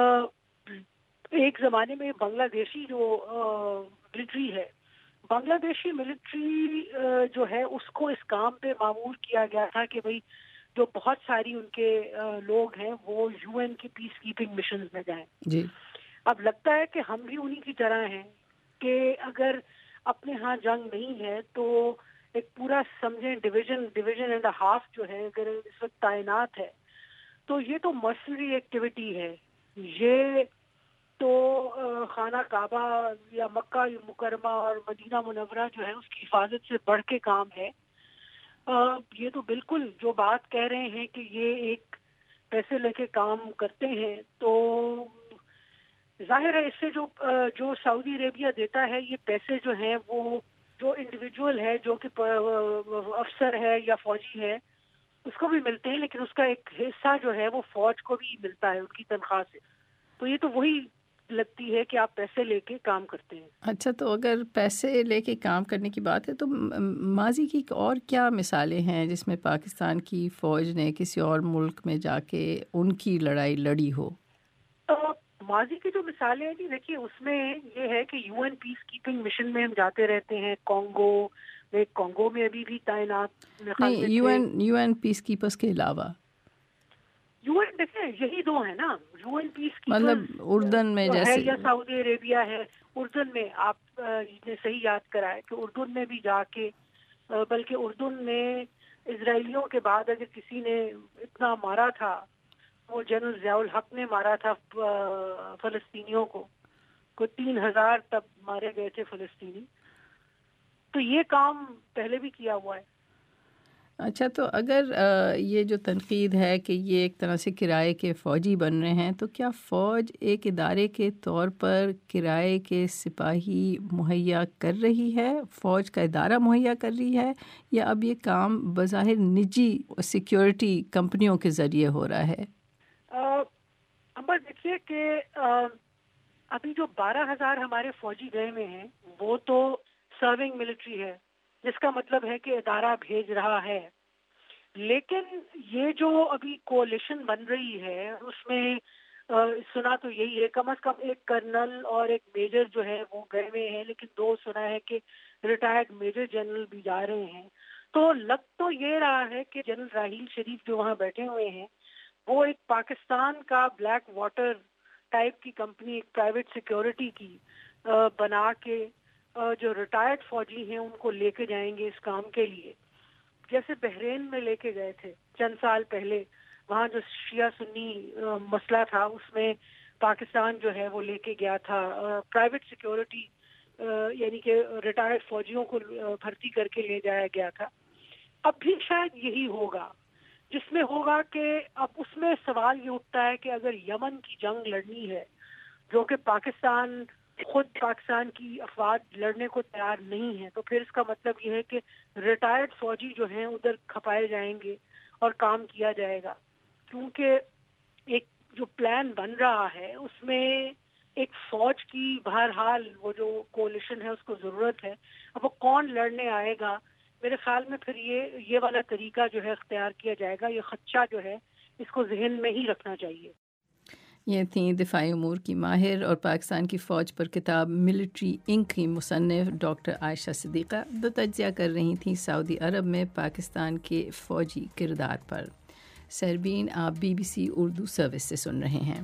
Speaker 13: ایک زمانے میں بنگلہ دیشی جو ملٹری ہے بنگلہ دیشی ملٹری جو ہے اس کو اس کام پہ معمور کیا گیا تھا کہ بھئی جو بہت ساری ان کے لوگ ہیں وہ یو این کی پیس کیپنگ مشنز میں جائیں.
Speaker 1: جی
Speaker 13: اب لگتا ہے کہ ہم بھی انہی کی طرح ہیں کہ اگر اپنے ہاں جنگ نہیں ہے تو ایک پورا سمجھیں ڈویژن ڈویژن اینڈ ہاف جو ہے اگر اس وقت تعینات ہے تو یہ تو مرسنری ایکٹیویٹی ہے. یہ تو خانہ کعبہ یا مکہ مکرمہ اور مدینہ منورہ جو ہے اس کی حفاظت سے بڑھ کے کام ہے. یہ تو بالکل جو بات کہہ رہے ہیں کہ یہ ایک پیسے لے کے کام کرتے ہیں تو ظاہر ہے اس سے جو جو سعودی عربیہ دیتا ہے یہ پیسے جو ہیں وہ جو انڈیویجول ہے جو کہ افسر ہے یا فوجی ہے اس کو بھی ملتے ہیں لیکن اس کا ایک حصہ جو ہے وہ فوج کو بھی ملتا ہے ان کی تنخواہ سے. تو یہ تو وہی لگتی ہے کہ آپ پیسے لے کے کام کرتے ہیں.
Speaker 1: اچھا، تو اگر پیسے لے کے کام کرنے کی بات ہے تو ماضی کی اور کیا مثالیں ہیں جس میں پاکستان کی فوج نے کسی اور ملک میں جا کے ان کی لڑائی لڑی ہو؟
Speaker 13: ماضی کی جو مثالیں ہیں دیکھیے اس میں یہ ہے کہ U N peacekeeping mission میں ہم جاتے رہتے ہیں. کانگو میں کانگو میں ابھی بھی تعینات
Speaker 1: نہیں، U N U N peacekeepers کے علاوہ
Speaker 13: یو این دیکھیں یہی دو ہیں نا. یو این پیس کی
Speaker 1: مطلب اردن میں جیسے
Speaker 13: یا سعودی عربیہ ہے. اردن میں آپ نے صحیح یاد کرا ہے کہ اردن میں بھی جا کے بلکہ اردن میں اسرائیلیوں کے بعد اگر کسی نے اتنا مارا تھا وہ جنرل ضیاء الحق نے مارا تھا فلسطینیوں کو. کوئی تین ہزار تب مارے گئے تھے فلسطینی. تو یہ کام پہلے بھی کیا ہوا ہے.
Speaker 1: اچھا، تو اگر یہ جو تنقید ہے کہ یہ ایک طرح سے کرائے کے فوجی بن رہے ہیں تو کیا فوج ایک ادارے کے طور پر کرائے کے سپاہی مہیا کر رہی ہے، فوج کا ادارہ مہیا کر رہی ہے، یا اب یہ کام بظاہر نجی سیکیورٹی کمپنیوں کے ذریعے ہو رہا ہے؟
Speaker 13: امبر دیکھیے کہ ابھی جو بارہ ہزار ہمارے فوجی گئے ہوئے ہیں وہ تو سرونگ ملٹری ہے جس کا مطلب ہے کہ ادارہ بھیج رہا ہے. لیکن یہ جو ابھی کولیشن بن رہی ہے اس میں سنا تو یہی ہے کم از کم ایک کرنل اور ایک میجر جو ہے وہ گئے ہوئے ہیں لیکن دو سنا ہے کہ ریٹائرڈ میجر جنرل بھی جا رہے ہیں. تو لگ تو یہ رہا ہے کہ جنرل راحیل شریف جو وہاں بیٹھے ہوئے ہیں وہ ایک پاکستان کا بلیک واٹر ٹائپ کی کمپنی ایک پرائیویٹ سیکیورٹی کی بنا کے جو ریٹائرڈ فوجی ہیں ان کو لے کے جائیں گے اس کام کے لیے. جیسے بحرین میں لے کے گئے تھے چند سال پہلے، وہاں جو شیعہ سنی مسئلہ تھا اس میں پاکستان جو ہے وہ لے کے گیا تھا پرائیویٹ سیکیورٹی یعنی کہ ریٹائرڈ فوجیوں کو بھرتی کر کے لے جایا گیا تھا. اب بھی شاید یہی ہوگا جس میں ہوگا کہ اب اس میں سوال یہ اٹھتا ہے کہ اگر یمن کی جنگ لڑنی ہے جو کہ پاکستان خود پاکستان کی افواج لڑنے کو تیار نہیں ہیں تو پھر اس کا مطلب یہ ہے کہ ریٹائرڈ فوجی جو ہیں ادھر کھپائے جائیں گے اور کام کیا جائے گا، کیونکہ ایک جو پلان بن رہا ہے اس میں ایک فوج کی بہرحال وہ جو کولیشن ہے اس کو ضرورت ہے. اب وہ کون لڑنے آئے گا، میرے خیال میں پھر یہ یہ والا طریقہ جو ہے اختیار کیا جائے گا. یہ خدشہ جو ہے اس کو ذہن میں ہی رکھنا چاہیے.
Speaker 1: یہ تھیں دفاعی امور کی ماہر اور پاکستان کی فوج پر کتاب ملٹری انک کی مصنف ڈاکٹر عائشہ صدیقہ، جو تجزیہ کر رہی تھیں سعودی عرب میں پاکستان کے فوجی کردار پر. سربین آپ B B C Urdu service سے سن رہے ہیں.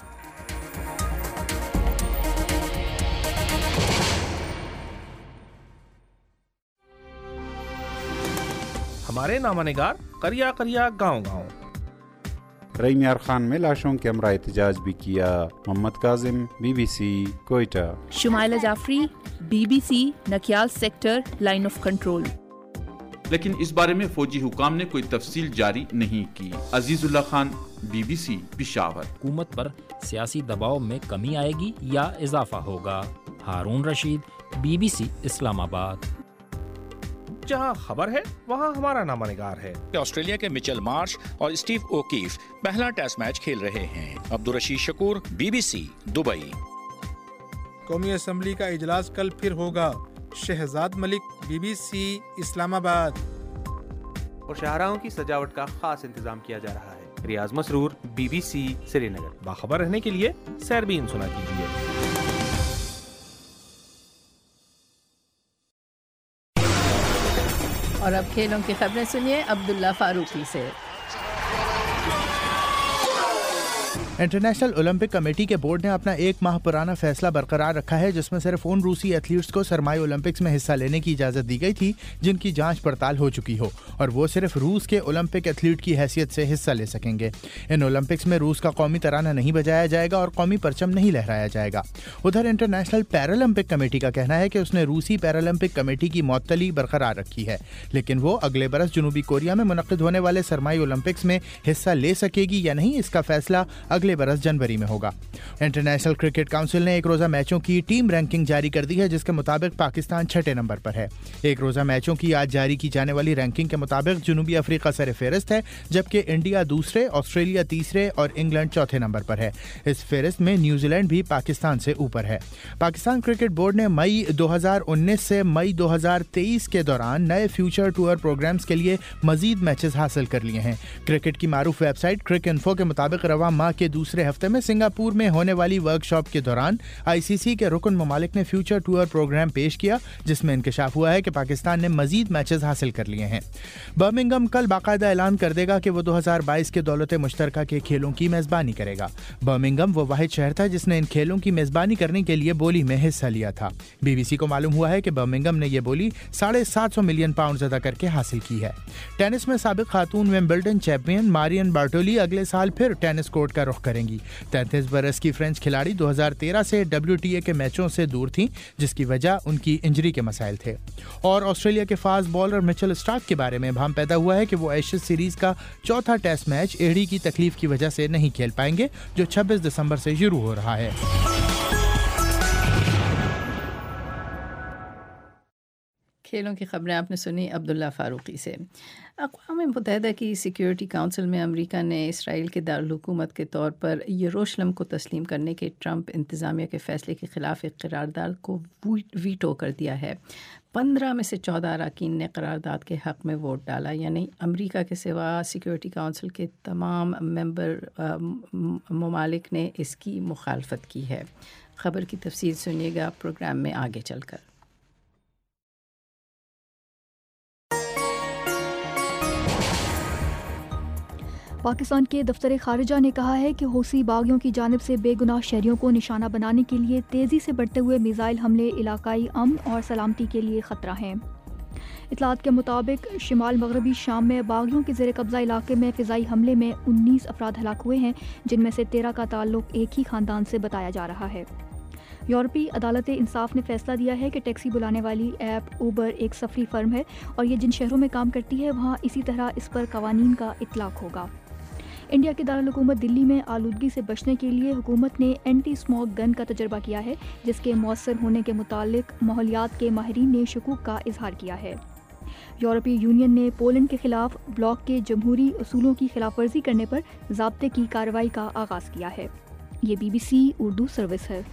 Speaker 14: ہمارے نامہ نگار کریا کریا گاؤں گاؤں.
Speaker 15: رئی میار خان میں لاشوں کے ہمراہ احتجاج بھی کیا. Muhammad Kazim, B B C Quetta.
Speaker 16: Shumaila Jafri, B B C Nakyal sector line of control.
Speaker 17: لیکن اس بارے میں فوجی حکام نے کوئی تفصیل جاری نہیں کی. Azizullah Khan, B B C Peshawar.
Speaker 18: حکومت پر سیاسی دباؤ میں کمی آئے گی یا اضافہ ہوگا؟ Haroon Rasheed, B B C Islamabad.
Speaker 14: جہاں خبر ہے وہاں ہمارا نامہ نگار ہے.
Speaker 19: آسٹریلیا کے مچل مارش اور اسٹیو اوکیف پہلا ٹیسٹ میچ کھیل رہے ہیں. Abdul Rasheed Shakoor, B B C Dubai.
Speaker 20: قومی اسمبلی کا اجلاس کل پھر ہوگا. Shahzad Malik, B B C Islamabad.
Speaker 21: اور شاہراہوں کی سجاوٹ کا خاص انتظام کیا جا رہا ہے. Riaz Masroor, B B C Srinagar.
Speaker 14: باخبر رہنے کے لیے سیربین سنا کیجیے.
Speaker 1: اور اب کھیلوں کی خبریں سنیے عبداللہ فاروقی سے.
Speaker 22: انٹرنیشنل اولمپک کمیٹی کے بورڈ نے اپنا ایک ماہ پرانا فیصلہ برقرار رکھا ہے، جس میں صرف ان روسی ایتھلیٹس کو سرمائی اولمپکس میں حصہ لینے کی اجازت دی گئی تھی جن کی جانچ پڑتال ہو چکی ہو، اور وہ صرف روس کے اولمپک ایتھلیٹ کی حیثیت سے حصہ لے سکیں گے. ان اولمپکس میں روس کا قومی ترانہ نہیں بجایا جائے گا اور قومی پرچم نہیں لہرایا جائے گا. ادھر انٹرنیشنل پیرالمپک کمیٹی کا کہنا ہے کہ اس نے روسی پیرالمپک کمیٹی کی معطلی برقرار رکھی ہے، لیکن وہ اگلے برس جنوبی کوریا میں منعقد ہونے والے سرمائی اولمپکس میں حصہ لے سکے گی یا نہیں، اس کا فیصلہ اگلے برس جنوری میں ہوگا. انٹرنیشنل کرکٹ کونسل نے ایک روزہ میچوں کی ٹیم رینکنگ جاری کر دی ہے، جس کے مطابق پاکستان چھٹے نمبر پر ہے. ایک روزہ میچوں کی آج جاری کی جانے والی رینکنگ کے مطابق جنوبی افریقہ سر فہرست ہے، جبکہ انڈیا دوسرے، آسٹریلیا تیسرے اور انگلینڈ چوتھے نمبر پر ہے. اس فہرست میں نیوزی لینڈ بھی پاکستان سے اوپر ہے. پاکستان کرکٹ بورڈ نے مئی دو ہزار انیس سے مئی دو ہزار تیئیس کے دوران نئے فیوچر ٹور پروگرامز کے لیے مزید میچز حاصل کر لیے ہیں. کرکٹ کی معروف ویب سائٹ کرک انفو کے مطابق رواں ماہ کے دوسرے ہفتے میں سنگاپور میں ہونے والی ورک شاپ کے دوران آئی سی سی کے رکن ممالک نے فیوچر ٹور پروگرام پیش کیا، جس میں انکشاف ہوا ہے کہ پاکستان نے مزید میچز حاصل کر لیے ہیں. برمنگھم کل باقاعدہ اعلان کر دے گا کہ وہ دو ہزار بائیس کے دولت مشترکہ کے کھیلوں کی میزبانی کرے گا. برمنگھم وہ واحد شہر تھا جس نے ان کھیلوں کی میزبانی کرنے کے لیے بولی میں حصہ لیا تھا. بی بی سی کو معلوم ہوا ہے کہ برمنگھم نے یہ بولی ساڑھے سات سو ملین پاؤنڈ ادا کر کے حاصل کی ہے. ٹینس میں سابق خاتون ومبلڈن چیمپئن مارین بارٹولی اگلے سال پھر ٹینس کورٹ کا رخ کریں گی. تینتیس برس کی فرینچ کھلاڑی دو ہزار تیرہ سے ڈبلیو ٹی اے کے میچوں سے دور تھیں، جس کی وجہ ان کی انجری کے مسائل تھے. اور آسٹریلیا کے فاسٹ بالر مچل سٹارک کے بارے میں ابہام پیدا ہوا ہے کہ وہ ایشز سیریز کا چوتھا ٹیسٹ میچ ایڑی کی تکلیف کی وجہ سے نہیں کھیل پائیں گے، جو چھبیس دسمبر سے شروع ہو رہا ہے.
Speaker 1: کھیلوں کی خبریں آپ نے سنی عبداللہ فاروقی سے. اقوام متحدہ کی سیکیورٹی کونسل میں امریکہ نے اسرائیل کے دارالحکومت کے طور پر یروشلم کو تسلیم کرنے کے ٹرمپ انتظامیہ کے فیصلے کے خلاف ایک قرارداد کو ویٹو کر دیا ہے. پندرہ میں سے چودہ اراکین نے قرارداد کے حق میں ووٹ ڈالا، یعنی امریکہ کے سوا سیکیورٹی کونسل کے تمام ممبر ممالک نے اس کی مخالفت کی ہے. خبر کی تفصیل سنیے گا پروگرام میں آگے چل کر.
Speaker 3: پاکستان کے دفتر خارجہ نے کہا ہے کہ حوثی باغیوں کی جانب سے بے گناہ شہریوں کو نشانہ بنانے کے لیے تیزی سے بڑھتے ہوئے میزائل حملے علاقائی امن اور سلامتی کے لیے خطرہ ہیں. اطلاعات کے مطابق شمال مغربی شام میں باغیوں کے زیر قبضہ علاقے میں فضائی حملے میں انیس افراد ہلاک ہوئے ہیں، جن میں سے تیرہ کا تعلق ایک ہی خاندان سے بتایا جا رہا ہے. یورپی عدالت انصاف نے فیصلہ دیا ہے کہ ٹیکسی بلانے والی ایپ اوبر ایک سفری فرم ہے اور یہ جن شہروں میں کام کرتی ہے وہاں اسی طرح اس پر قوانین کا اطلاق ہوگا. انڈیا کے دارالحکومت دلی میں آلودگی سے بچنے کے لیے حکومت نے اینٹی اسموگ گن کا تجربہ کیا ہے، جس کے مؤثر ہونے کے متعلق ماحولیات کے ماہرین نے شکوک کا اظہار کیا ہے۔ یورپی یونین نے پولینڈ کے خلاف بلاک کے جمہوری اصولوں کی خلاف ورزی کرنے پر ضابطے کی کارروائی کا آغاز کیا ہے۔ یہ B B C Urdu service ہے۔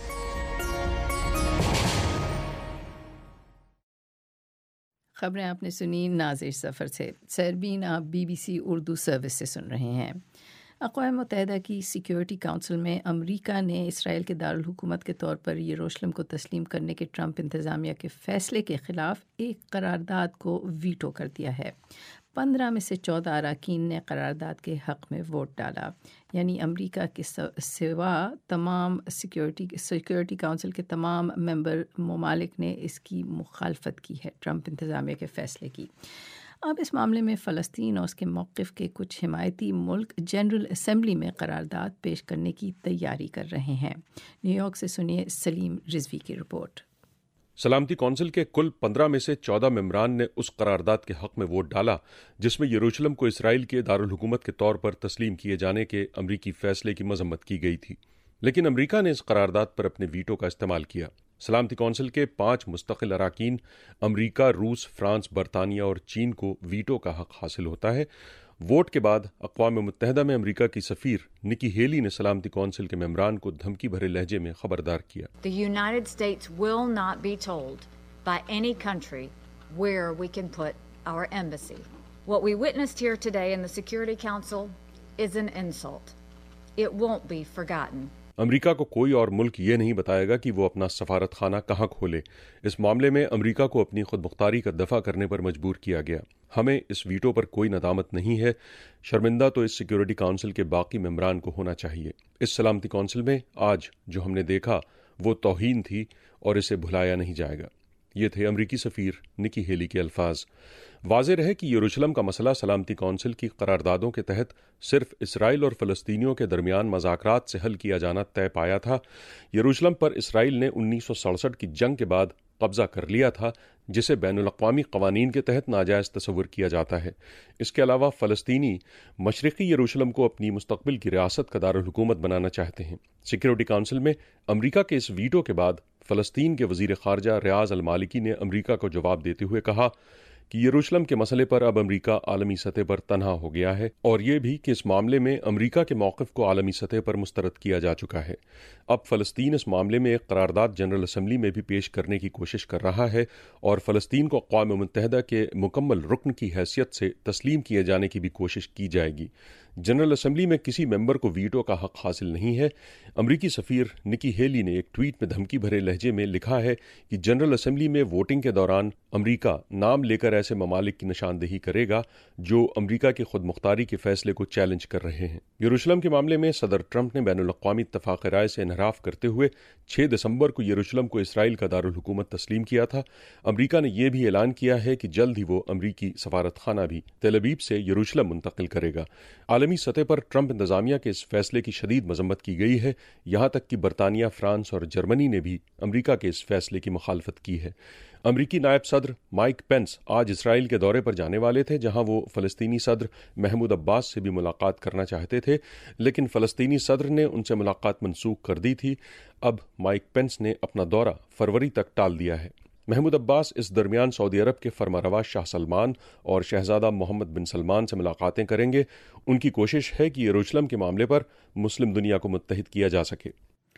Speaker 1: خبریں آپ نے سنی ناظر سفر سے۔ سیربین آپ B B C Urdu service سے سن رہے ہیں۔ اقوام متحدہ کی سیکیورٹی کونسل میں امریکہ نے اسرائیل کے دارالحکومت کے طور پر یروشلم کو تسلیم کرنے کے ٹرمپ انتظامیہ کے فیصلے کے خلاف ایک قرارداد کو ویٹو کر دیا ہے۔ پندرہ میں سے چودہ اراکین نے قرارداد کے حق میں ووٹ ڈالا، یعنی امریکہ کے سوا تمام سیکیورٹی سیکیورٹی کونسل کے تمام ممبر ممالک نے اس کی مخالفت کی ہے، ٹرمپ انتظامیہ کے فیصلے کی۔ اب اس معاملے میں فلسطین اور اس کے موقف کے کچھ حمایتی ملک جنرل اسمبلی میں قرارداد پیش کرنے کی تیاری کر رہے ہیں۔ نیو یارک سے سنیے سلیم رضوی کی رپورٹ۔
Speaker 6: سلامتی کونسل کے کل پندرہ میں سے چودہ ممبران نے اس قرارداد کے حق میں ووٹ ڈالا جس میں یروشلم کو اسرائیل کے دارالحکومت کے طور پر تسلیم کیے جانے کے امریکی فیصلے کی مذمت کی گئی تھی، لیکن امریکہ نے اس قرارداد پر اپنے ویٹو کا استعمال کیا۔ سلامتی کونسل کے پانچ مستقل اراکین امریکہ، روس، فرانس، برطانیہ اور چین کو ویٹو کا حق حاصل ہوتا ہے۔ ووٹ کے بعد اقوام متحدہ میں امریکہ کی سفیر نکی ہیلی نے سلامتی کونسل کے ممبران کو دھمکی بھرے لہجے میں خبردار کیا۔
Speaker 10: The United States will not be told by any country where we can put our embassy. What we witnessed here today in the Security Council is an insult. It won't be forgotten.
Speaker 6: امریکہ کو کوئی اور ملک یہ نہیں بتائے گا کہ وہ اپنا سفارت خانہ کہاں کھولے۔ اس معاملے میں امریکہ کو اپنی خود مختاری کا دفاع کرنے پر مجبور کیا گیا۔ ہمیں اس ویٹو پر کوئی ندامت نہیں ہے، شرمندہ تو اس سیکیورٹی کونسل کے باقی ممبران کو ہونا چاہیے۔ اس سلامتی کونسل میں آج جو ہم نے دیکھا وہ توہین تھی اور اسے بھلایا نہیں جائے گا۔ یہ تھے امریکی سفیر نکی ہیلی کے الفاظ۔ واضح رہے کہ یروشلم کا مسئلہ سلامتی کونسل کی قراردادوں کے تحت صرف اسرائیل اور فلسطینیوں کے درمیان مذاکرات سے حل کیا جانا طے پایا تھا۔ یروشلم پر اسرائیل نے انیس سو سڑسٹھ کی جنگ کے بعد قبضہ کر لیا تھا، جسے بین الاقوامی قوانین کے تحت ناجائز تصور کیا جاتا ہے۔ اس کے علاوہ فلسطینی مشرقی یروشلم کو اپنی مستقبل کی ریاست کا دارالحکومت بنانا چاہتے ہیں۔ سیکیورٹی کونسل میں امریکہ کے اس ویٹو کے بعد فلسطین کے وزیر خارجہ ریاض المالکی نے امریکہ کو جواب دیتے ہوئے کہا کہ یروشلم کے مسئلے پر اب امریکہ عالمی سطح پر تنہا ہو گیا ہے، اور یہ بھی کہ اس معاملے میں امریکہ کے موقف کو عالمی سطح پر مسترد کیا جا چکا ہے۔ اب فلسطین اس معاملے میں ایک قرارداد جنرل اسمبلی میں بھی پیش کرنے کی کوشش کر رہا ہے، اور فلسطین کو اقوام متحدہ کے مکمل رکن کی حیثیت سے تسلیم کیے جانے کی بھی کوشش کی جائے گی۔ جنرل اسمبلی میں کسی ممبر کو ویٹو کا حق حاصل نہیں ہے۔ امریکی سفیر نکی ہیلی نے ایک ٹویٹ میں دھمکی بھرے لہجے میں لکھا ہے کہ جنرل اسمبلی میں ووٹنگ کے دوران امریکہ نام لے کر ایسے ممالک کی نشاندہی کرے گا جو امریکہ کی خود مختاری کے فیصلے کو چیلنج کر رہے ہیں۔ یروشلم کے معاملے میں صدر ٹرمپ نے بین الاقوامی اتفاق رائے سے انحراف کرتے ہوئے چھ دسمبر کو یروشلم کو اسرائیل کا دارالحکومت تسلیم کیا تھا۔ امریکہ نے یہ بھی اعلان کیا ہے کہ جلد ہی وہ امریکی سفارت خانہ بھی تل ابیب سے یروشلم منتقل کرے گا۔ عالمی سطح پر ٹرمپ انتظامیہ کے اس فیصلے کی شدید مذمت کی گئی ہے، یہاں تک کہ برطانیہ، فرانس اور جرمنی نے بھی امریکہ کے اس فیصلے کی مخالفت کی ہے۔ امریکی نائب صدر مائک پینس آج اسرائیل کے دورے پر جانے والے تھے، جہاں وہ فلسطینی صدر محمود عباس سے بھی ملاقات کرنا چاہتے تھے، لیکن فلسطینی صدر نے ان سے ملاقات منسوخ کر دی تھی۔ اب مائک پینس نے اپنا دورہ فروری تک ٹال دیا ہے۔ محمود عباس اس درمیان سعودی عرب کے فرمانروا شاہ سلمان اور شہزادہ محمد بن سلمان سے ملاقاتیں کریں گے۔ ان کی کوشش ہے کہ یروشلم کے معاملے پر مسلم دنیا کو متحد کیا جا سکے۔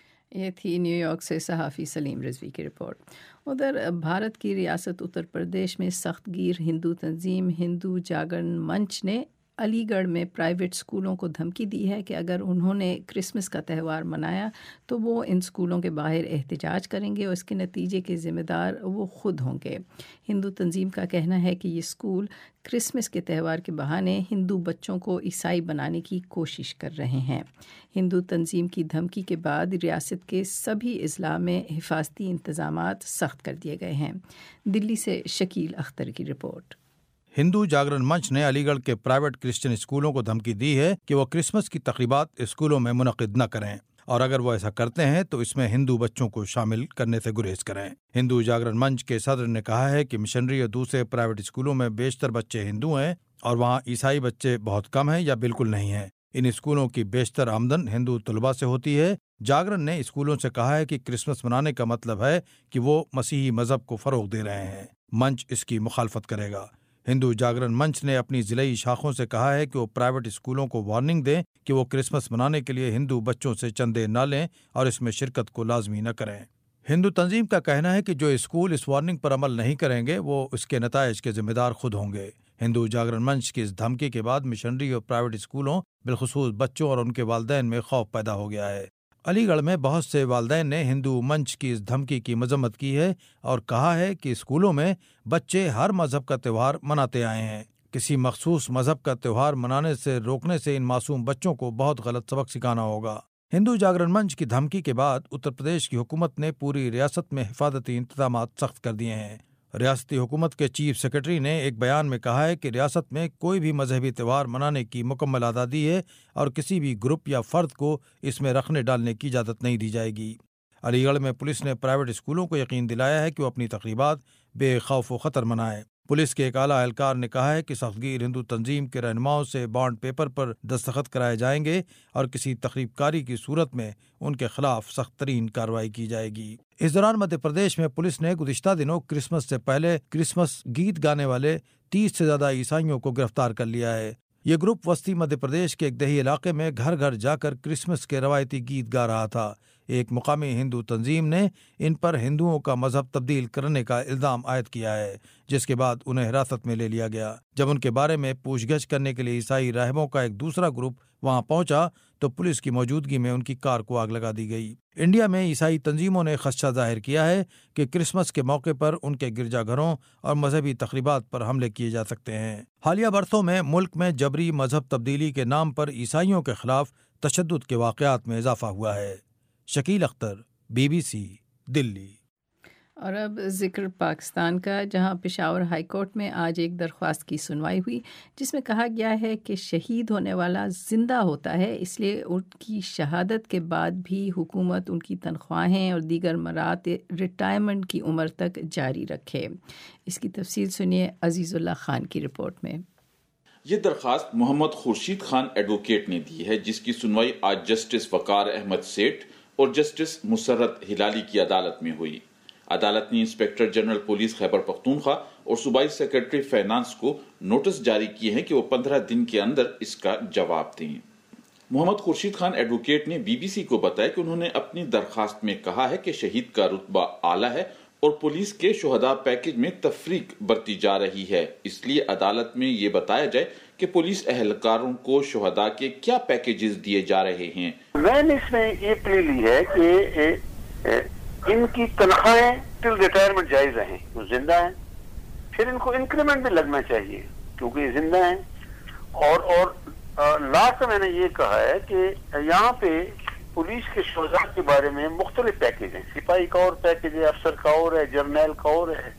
Speaker 1: یہ تھی نیو یارک سے صحافی سلیم رضوی کی رپورٹ۔ ادھر بھارت کی ریاست اتر پردیش میں سخت گیر ہندو تنظیم ہندو جاگرن منچ نے علی گڑھ میں پرائیویٹ اسکولوں کو دھمکی دی ہے کہ اگر انہوں نے کرسمس کا تہوار منایا تو وہ ان اسکولوں کے باہر احتجاج کریں گے اور اس کے نتیجے کے ذمہ دار وہ خود ہوں گے۔ ہندو تنظیم کا کہنا ہے کہ یہ اسکول کرسمس کے تہوار کے بہانے ہندو بچوں کو عیسائی بنانے کی کوشش کر رہے ہیں۔ ہندو تنظیم کی دھمکی کے بعد ریاست کے سبھی اضلاع میں حفاظتی انتظامات سخت کر دیے گئے ہیں۔ دلی سے شکیل اختر کی رپورٹ۔
Speaker 20: ہندو جاگرن منچ نے علی گڑھ کے پرائیویٹ کرسچن اسکولوں کو دھمکی دی ہے کہ وہ کرسمس کی تقریبات اسکولوں میں منعقد نہ کریں، اور اگر وہ ایسا کرتے ہیں تو اس میں ہندو بچوں کو شامل کرنے سے گریز کریں۔ ہندو جاگرن منچ کے صدر نے کہا ہے کہ مشنری اور دوسرے پرائیویٹ اسکولوں میں بیشتر بچے ہندو ہیں اور وہاں عیسائی بچے بہت کم ہیں یا بالکل نہیں ہیں۔ इन स्कूलों की बेशतर आमदन हिंदू तलबा से होती है। जागरण ने स्कूलों से कहा है कि क्रिसमस मनाने का मतलब है कि वो मसीही मजहब को फरोग दे रहे हैं। मंच इसकी मुखालफत करेगा। हिंदू जागरण मंच ने अपनी जिलाई शाखों से कहा है कि वो प्राइवेट स्कूलों को वार्निंग दें कि वो क्रिसमस मनाने के लिए हिंदू बच्चों से चंदे न लें और इसमें शिरकत को लाजमी न करें। हिंदू तंजीम का कहना है कि जो स्कूल इस वार्निंग पर अमल नहीं करेंगे वो इसके नताइज के जिम्मेदार खुद होंगे। हिंदू जागरण मंच की इस धमकी के बाद मिशनरी और प्राइवेट स्कूलों बिलखुसूस बच्चों और उनके वालिदैन में खौफ पैदा हो गया है। अलीगढ़ में बहुत से वालिदैन ने हिंदू मंच की इस धमकी की मजम्मत की है और कहा है कि स्कूलों में बच्चे हर मजहब का त्यौहार मनाते आए हैं। किसी मखसूस मजहब का त्यौहार मनाने से रोकने से इन मासूम बच्चों को बहुत गलत सबक सिखाना होगा। हिंदू जागरण मंच की धमकी के बाद उत्तर प्रदेश की हुकूमत ने पूरी रियासत में हिफाजती इंतजाम सख्त कर दिए हैं। रियासती हुकूमत के चीफ सेक्रेटरी ने एक बयान में कहा है कि रियासत में कोई भी मजहबी त्यौहार मनाने की मुकम्मल आज़ादी है और किसी भी ग्रुप या फर्द को इसमें रखने डालने की इजाज़त नहीं दी जाएगी। अलीगढ़ में पुलिस ने प्राइवेट स्कूलों को यकीन दिलाया है कि वो अपनी तकरीबात बेखौफ व खतर मनाएं। पुलिस के एक आला एहलकार ने कहा है कि सख्तगीर हिंदू तंजीम के रहनुमाओं से बॉन्ड पेपर पर दस्तखत कराए जाएंगे और किसी तकरीबकारी की सूरत में उनके खिलाफ सख्त तरीन कार्रवाई की जाएगी। इस दौरान मध्य प्रदेश में पुलिस ने गुज़िश्ता दिनों क्रिसमस से पहले क्रिसमस गीत गाने वाले तीस से ज्यादा ईसाइयों को गिरफ्तार कर लिया है। ये ग्रुप वस्ती मध्य प्रदेश के एक दही इलाके में घर घर जाकर क्रिसमस के रवायती गीत गा रहा था। एक मुकामी हिंदू तंजीम ने इन पर हिंदुओं का मजहब तब्दील करने का इल्जाम आयद किया है, जिसके बाद उन्हें हिरासत में ले लिया गया। जब उनके बारे में पूछगछ करने के लिए ईसाई राहबों का एक दूसरा ग्रुप वहां पहुंचा तो पुलिस की मौजूदगी में उनकी कार को आग लगा दी गई। इंडिया में ईसाई तंजीमों ने खदशा जाहिर किया है कि क्रिसमस के मौके पर उनके गिरजाघरों और मजहबी तकरीबात पर हमले किए जा सकते हैं। हालिया बरसों में मुल्क में जबरी मजहब तब्दीली के नाम पर ईसाइयों के खिलाफ तशद्दुद के वाक़यात में इजाफा हुआ है। शकील अख्तर, बीबीसी, दिल्ली।
Speaker 1: और अब जिक्र पाकिस्तान का, जहां पेशावर हाई कोर्ट में आज एक दरख्वास्त की सुनवाई हुई जिसमें कहा गया है कि शहीद होने वाला ज़िंदा होता है, इसलिए उनकी शहादत के बाद भी हुकूमत उनकी तनख्वाहें और दीगर मरात रिटायरमेंट की उम्र तक जारी रखे। इसकी तफसील सुनिए अजीज़ुल्लाह खान की रिपोर्ट में।
Speaker 17: ये दरख्वास्त मोहम्मद खुर्शीद खान एडवोकेट ने दी है, जिसकी सुनवाई आज जस्टिस वकार अहमद सेठ और जस्टिस मुसर्रत हिलाली की अदालत में हुई। अदालत ने inspector general police Khyber Pakhtunkhwa और सूबाई सेक्रेटरी फाइनेंस को नोटिस जारी किए हैं कि वो पंद्रह दिन के अंदर इसका जवाब दें। मोहम्मद खुर्शीद खान एडवोकेट ने बीबीसी को बताया कि उन्होंने अपनी दरखास्त में कहा है कि शहीद का रुतबा आला है और पुलिस के शुहदा पैकेज में तफरीक बरती जा रही है, इसलिए अदालत में ये बताया जाए कि पुलिस एहलकारों को शुहदा के क्या पैकेजेस दिए जा रहे हैं।
Speaker 12: मैंने इसमें ये प्ले ली है कि ए, ए, इनकी तनख्वाहें टिल रिटायरमेंट जायज रहें, वो जिंदा हैं, फिर इनको इंक्रीमेंट भी लगना चाहिए क्योंकि ये जिंदा हैं। और और लास्ट में मैंने ये कहा है कि यहाँ पे पुलिस के शुहदा के बारे में मुख्तलिफ पैकेज हैं, सिपाही का और पैकेज है, अफसर का और है, जर्नैल का और है।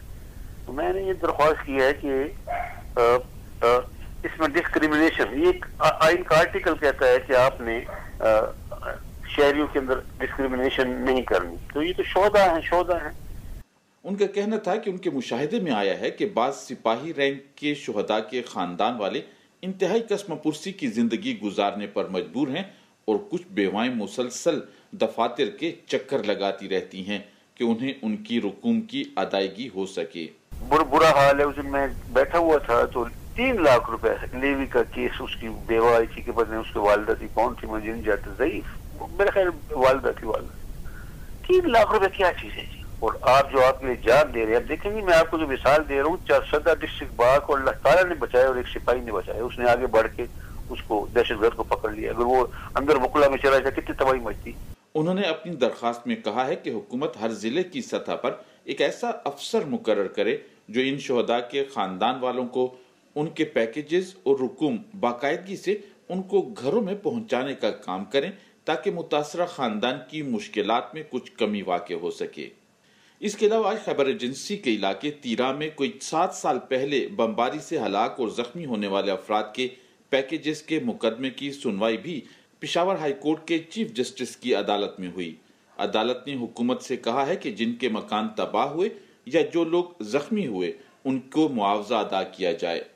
Speaker 12: तो मैंने ये दरख्वास्त की है कि आ, आ, इसमें डिस्क्रिमिनेशन, ये आइन का आर्टिकल कहता है कि आपने आ, शहरियों के अंदर डिस्क्रिमिनेशन नहीं करनी, तो ये तो शोधा है शोधा है।
Speaker 17: उनका कहना था कि उनके मुशाहिदे में आया है कि बाज़ सिपाही रैंक के शुहदा के खानदान वाले इंतहाई कस्म पुरसी की जिंदगी गुजारने पर मजबूर हैं और कुछ बेवाएं मुसलसल दफातर के चक्कर लगाती रहती हैं कि उन्हें उनकी रुकूम की अदायगी हो सके।
Speaker 12: बुरा बुरा हाल है। उस दिन मैं बैठा हुआ था तो तीन लाख रुपए लेवी का केस, उसकी बेवा आई थी के बदले उसके वालदा थी, कौन थी मुझे नहीं जाता, ज़ईफ, मेरे ख्याल वालदा थी, वालदा। तीन लाख रुपए क्या चीज है जी? और आप जो आपके लिए जान दे रहे हैं, देखेंगे मैं आपको जो मिसाल दे रहा हूँ, चारसदा डिस्ट्रिक्ट बाग को अल्लाह ताला ने बचाया और एक सिपाही ने बचाया, उसने आगे बढ़ के उसको दहशतगर्द को पकड़ लिया। अगर वो अंदर मुकला में चला जाए कितनी तबाही मचती।
Speaker 17: उन्होंने अपनी दरखास्त में कहा है कि हुकूमत हर जिले की सतह पर एक ऐसा अफसर मुकर्रर करे जो इन शुहदा के खानदान वालों को उनके पैकेजेस और रुकूम बाकायदगी से उनको घरों में पहुंचाने का काम करें ताकि मुतासरा खानदान की मुश्किलात में कुछ कमी वाक़ हो सके। इसके अलावा आज खैबर एजेंसी के इलाके तीरा में कोई सात साल पहले बमबारी से हलाक और जख्मी होने वाले अफराद के पैकेजेस के मुकदमे की सुनवाई भी पेशावर हाई कोर्ट के चीफ जस्टिस की अदालत में हुई। अदालत ने हुकूमत से कहा है कि जिनके मकान तबाह हुए या जो लोग जख्मी हुए उनको मुआवजा अदा किया जाए।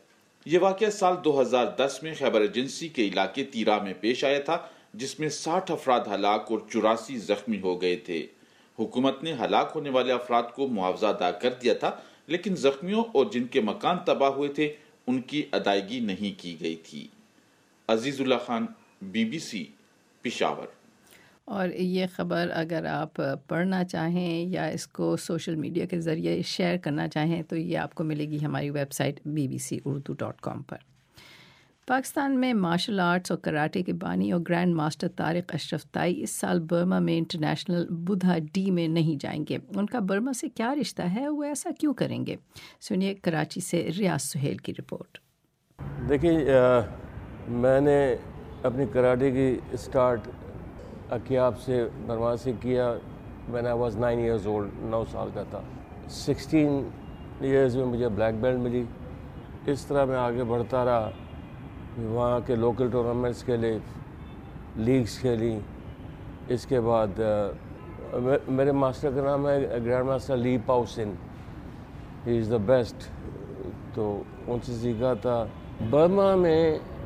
Speaker 17: یہ واقعہ سال دو ہزار دس میں خیبر ایجنسی کے علاقے تیرا میں پیش آیا تھا، جس میں ساٹھ افراد ہلاک اور چوراسی زخمی ہو گئے تھے۔ حکومت نے ہلاک ہونے والے افراد کو معاوضہ ادا کر دیا تھا، لیکن زخمیوں اور جن کے مکان تباہ ہوئے تھے ان کی ادائیگی نہیں کی گئی تھی۔ Azizullah Khan, B B C, Peshawar.
Speaker 1: اور یہ خبر اگر آپ پڑھنا چاہیں یا اس کو سوشل میڈیا کے ذریعے شیئر کرنا چاہیں تو یہ آپ کو ملے گی ہماری website B B C Urdu dot com پر۔ پاکستان میں مارشل آرٹس اور کراٹے کے بانی اور گرینڈ ماسٹر طارق اشرف تائی اس سال برما میں انٹرنیشنل بدھا ڈی میں نہیں جائیں گے۔ ان کا برما سے کیا رشتہ ہے، وہ ایسا کیوں کریں گے؟ سنیے کراچی سے ریاض سہیل کی رپورٹ۔
Speaker 7: دیکھیں، میں نے اپنی کراٹے کی اسٹارٹ اکیاب سے برما سے کیا when I was nine years old، نو سال کا تھا۔ سکسٹین ایئرز میں مجھے بلیک بیلٹ ملی۔ اس طرح میں آگے بڑھتا رہا، وہاں کے لوکل ٹورنامنٹس کھیلے، لیگز کھیلی۔ اس کے بعد میرے ماسٹر کا نام ہے گرینڈ ماسٹر لی پاؤ سن، ہی از دا بیسٹ، تو ان سے سیکھا تھا۔ برما میں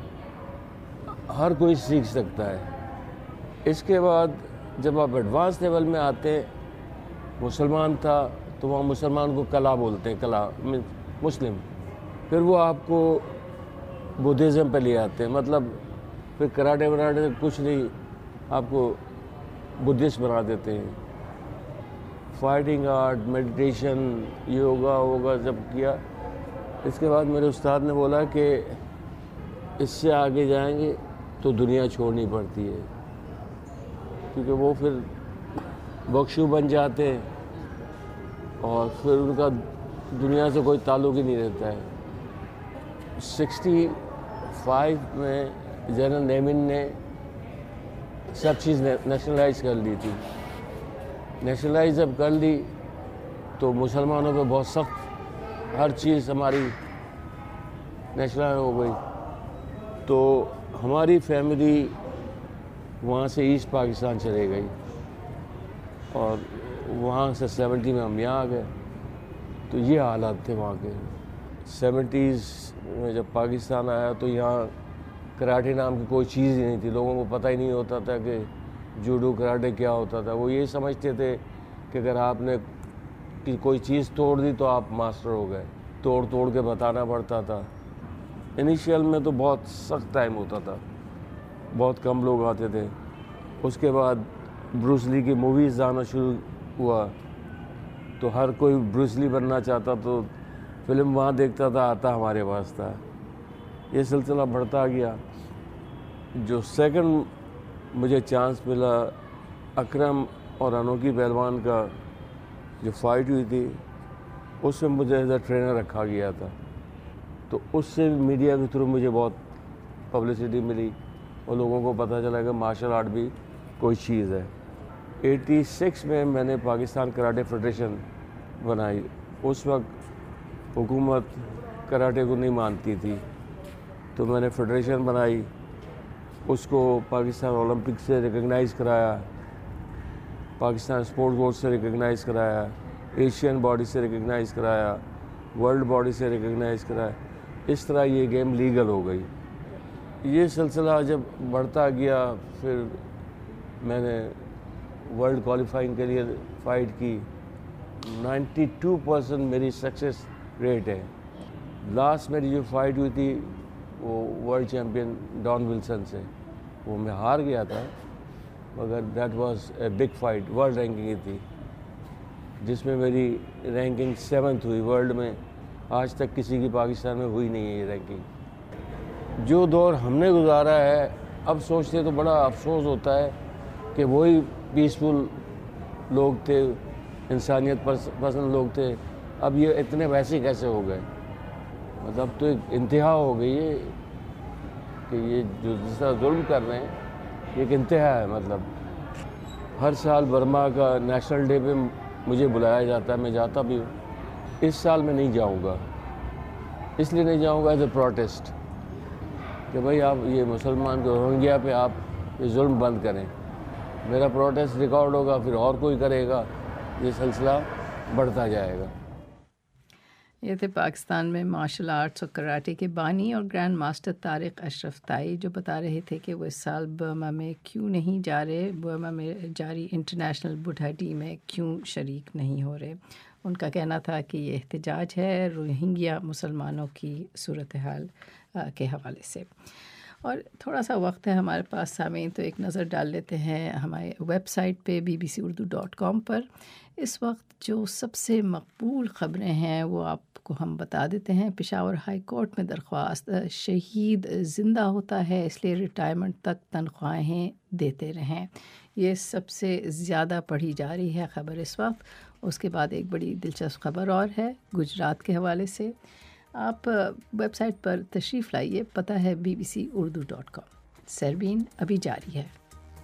Speaker 7: ہر کوئی سیکھ سکتا ہے۔ اس کے بعد جب آپ ایڈوانس لیول میں آتے، مسلمان تھا تو وہاں مسلمان کو کلا بولتے ہیں، کلا مسلم، پھر وہ آپ کو بدھزم پہ لے آتے ہیں، مطلب پھر کراٹے وراٹے کچھ نہیں، آپ کو بدھسٹ بنا دیتے ہیں۔ فائٹنگ آرٹ، میڈیٹیشن، یوگا ووگا جب کیا، اس کے بعد میرے استاد نے بولا کہ اس سے آگے جائیں گے تو دنیا چھوڑنی پڑتی ہے، کیونکہ وہ پھر بخشو بن جاتے ہیں اور پھر ان کا دنیا سے کوئی تعلق ہی نہیں رہتا ہے۔ سکسٹی فائیو میں جنرل نیمن نے سب چیز نیشنلائز کر لی تھی۔ نیشنلائز جب کر لی تو مسلمانوں پہ بہت سخت ہر چیز ہماری نیشنلائز ہو گئی، تو ہماری فیملی وہاں سے ایسٹ پاکستان چلے گئی اور وہاں سے سیونٹی میں ہم یہاں آ گئے۔ تو یہ حالات تھے وہاں کے۔ سیونٹیز میں جب پاکستان آیا تو یہاں کراٹے نام کی کوئی چیز ہی نہیں تھی، لوگوں کو پتہ ہی نہیں ہوتا تھا کہ جوڈو کراٹے کیا ہوتا تھا۔ وہ یہی سمجھتے تھے کہ اگر آپ نے کوئی چیز توڑ دی تو آپ ماسٹر ہو گئے، توڑ توڑ کے بتانا پڑتا تھا۔ انیشیل میں تو بہت سخت ٹائم ہوتا تھا، بہت کم لوگ آتے تھے۔ اس کے بعد بروس لی کی موویز آنا شروع ہوا تو ہر کوئی بروس لی بننا چاہتا، تو فلم وہاں دیکھتا تھا، آتا ہمارے پاس تھا۔ یہ سلسلہ بڑھتا گیا۔ جو سیکنڈ مجھے چانس ملا اکرم اور انوکھی پہلوان کا جو فائٹ ہوئی تھی، اس میں مجھے ایز اے ٹرینر رکھا گیا تھا، تو اس سے میڈیا کے تھرو مجھے بہت پبلسٹی ملی اور لوگوں کو پتہ چلا کہ مارشل آرٹ بھی کوئی چیز ہے۔ ایٹی سکس میں میں نے پاکستان کراٹے فیڈریشن بنائی۔ اس وقت حکومت کراٹے کو نہیں مانتی تھی، تو میں نے فیڈریشن بنائی، اس کو پاکستان اولمپک سے ریکگنائز کرایا، پاکستان اسپورٹس بورڈ سے ریکگنائز کرایا، ایشین باڈی سے ریکگنائز کرایا، ورلڈ باڈی سے ریکگنائز کرایا۔ اس طرح یہ گیم لیگل ہو گئی۔ یہ سلسلہ جب بڑھتا گیا، پھر میں نے ورلڈ کوالیفائنگ کے لیے فائٹ کی۔ نائنٹی ٹو پرسنٹ میری سکسیس ریٹ ہے۔ لاسٹ میری جو فائٹ ہوئی تھی وہ ورلڈ چیمپئن ڈان ولسن سے، وہ میں ہار گیا تھا، مگر that was a big fight, world ranking ہی تھی، جس میں میری رینکنگ سیونتھ ہوئی ورلڈ میں۔ آج تک کسی کی پاکستان میں ہوئی نہیں ہے یہ رینکنگ۔ جو دور ہم نے گزارا ہے، اب سوچتے تو بڑا افسوس ہوتا ہے کہ وہی پیسفل لوگ تھے، انسانیت پسند لوگ تھے، اب یہ اتنے ویسے کیسے ہو گئے؟ مطلب تو ایک انتہا ہو گئی ہے کہ یہ جو جس طرح ظلم کر رہے ہیں، یہ ایک انتہا ہے۔ مطلب ہر سال برما کا نیشنل ڈے پہ مجھے بلایا جاتا ہے، میں جاتا بھی ہوں۔ اس سال میں نہیں جاؤں گا، اس لیے نہیں جاؤں گا ایز اے پروٹیسٹ کہ بھائی آپ یہ مسلمان کو روہنگیا پہ آپ یہ ظلم بند کریں۔ میرا پروٹیسٹ ریکارڈ ہوگا، پھر اور کوئی کرے گا، یہ سلسلہ بڑھتا جائے گا۔
Speaker 1: یہ تھے پاکستان میں مارشل آرٹس اور کراٹے کے بانی اور گرینڈ ماسٹر طارق اشرف تائی، جو بتا رہے تھے کہ وہ اس سال برما میں کیوں نہیں جا رہے، برما میں جاری انٹرنیشنل بڈھاٹی میں کیوں شریک نہیں ہو رہے۔ ان کا کہنا تھا کہ یہ احتجاج ہے روہنگیا مسلمانوں کی صورتحال کے حوالے سے۔ اور تھوڑا سا وقت ہے ہمارے پاس سامعین، تو ایک نظر ڈال لیتے ہیں ہمارے ویب سائٹ پہ B B C Urdu dot com پر۔ اس وقت جو سب سے مقبول خبریں ہیں وہ آپ کو ہم بتا دیتے ہیں۔ پشاور ہائی کورٹ میں درخواست، شہید زندہ ہوتا ہے اس لیے ریٹائرمنٹ تک تنخواہیں دیتے رہیں، یہ سب سے زیادہ پڑھی جا رہی ہے خبر اس وقت۔ اس کے بعد ایک بڑی دلچسپ خبر اور ہے گجرات کے حوالے سے۔ آپ ویب سائٹ پر تشریف لائیے، پتہ ہے B B C Urdu dot com. Sairbeen ابھی جاری ہے۔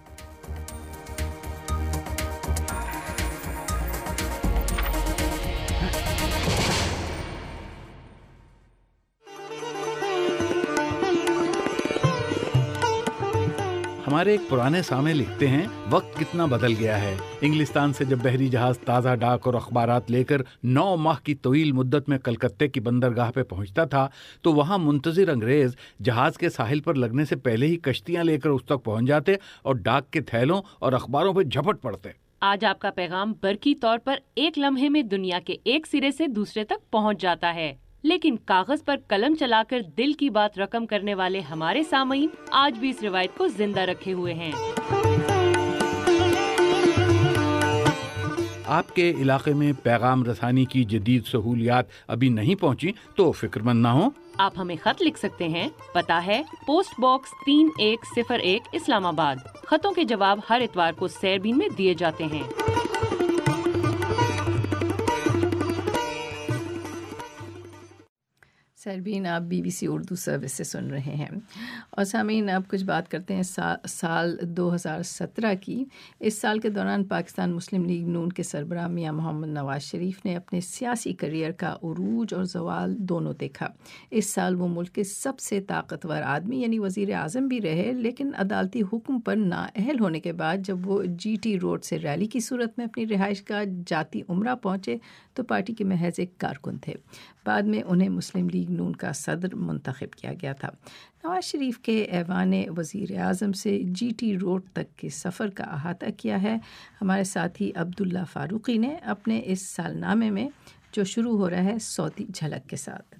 Speaker 5: ہمارے ایک پرانے سامع لکھتے ہیں، وقت کتنا بدل گیا ہے۔ انگلستان سے جب بحری جہاز تازہ ڈاک اور اخبارات لے کر نو ماہ کی طویل مدت میں کلکتے کی بندرگاہ پہ پہنچتا تھا تو وہاں منتظر انگریز جہاز کے ساحل پر لگنے سے پہلے ہی کشتیاں لے کر اس تک پہنچ جاتے اور ڈاک کے تھیلوں اور اخباروں پہ جھپٹ پڑتے۔
Speaker 8: آج آپ کا پیغام برقی طور پر ایک لمحے میں دنیا کے ایک سرے سے دوسرے تک پہنچ جاتا ہے، لیکن کاغذ پر قلم چلا کر دل کی بات رقم کرنے والے ہمارے سامعین آج بھی اس روایت کو زندہ رکھے ہوئے ہیں۔
Speaker 5: آپ کے علاقے میں پیغام رسانی کی جدید سہولیات ابھی نہیں پہنچی تو فکر مند نہ ہوں،
Speaker 8: آپ ہمیں خط لکھ سکتے ہیں۔ پتہ ہے پوسٹ باکس تین ایک صفر ایک اسلام آباد۔ خطوں کے جواب ہر اتوار کو سیربین میں دیے جاتے ہیں۔
Speaker 1: سربین آپ B B C Urdu service سے سن رہے ہیں۔ اور سامعین اب کچھ بات کرتے ہیں سا, سال دو ہزار سترہ کی۔ اس سال کے دوران پاکستان مسلم لیگ نون کے سربراہ میاں محمد نواز شریف نے اپنے سیاسی کیریئر کا عروج اور زوال دونوں دیکھا۔ اس سال وہ ملک کے سب سے طاقتور آدمی یعنی وزیر اعظم بھی رہے، لیکن عدالتی حکم پر نااہل ہونے کے بعد جب وہ جی ٹی روڈ سے ریلی کی صورت میں اپنی رہائش گاہ جاتی عمرہ پہنچے تو پارٹی کے محض ایک کارکن تھے۔ بعد میں انہیں مسلم لیگ نون کا صدر منتخب کیا گیا تھا۔ نواز شریف کے ایوان وزیر اعظم سے جی ٹی روڈ تک کے سفر کا احاطہ کیا ہے ہمارے ساتھی عبداللہ فاروقی نے اپنے اس سالنامے میں، جو شروع ہو رہا ہے صوتی جھلک کے ساتھ۔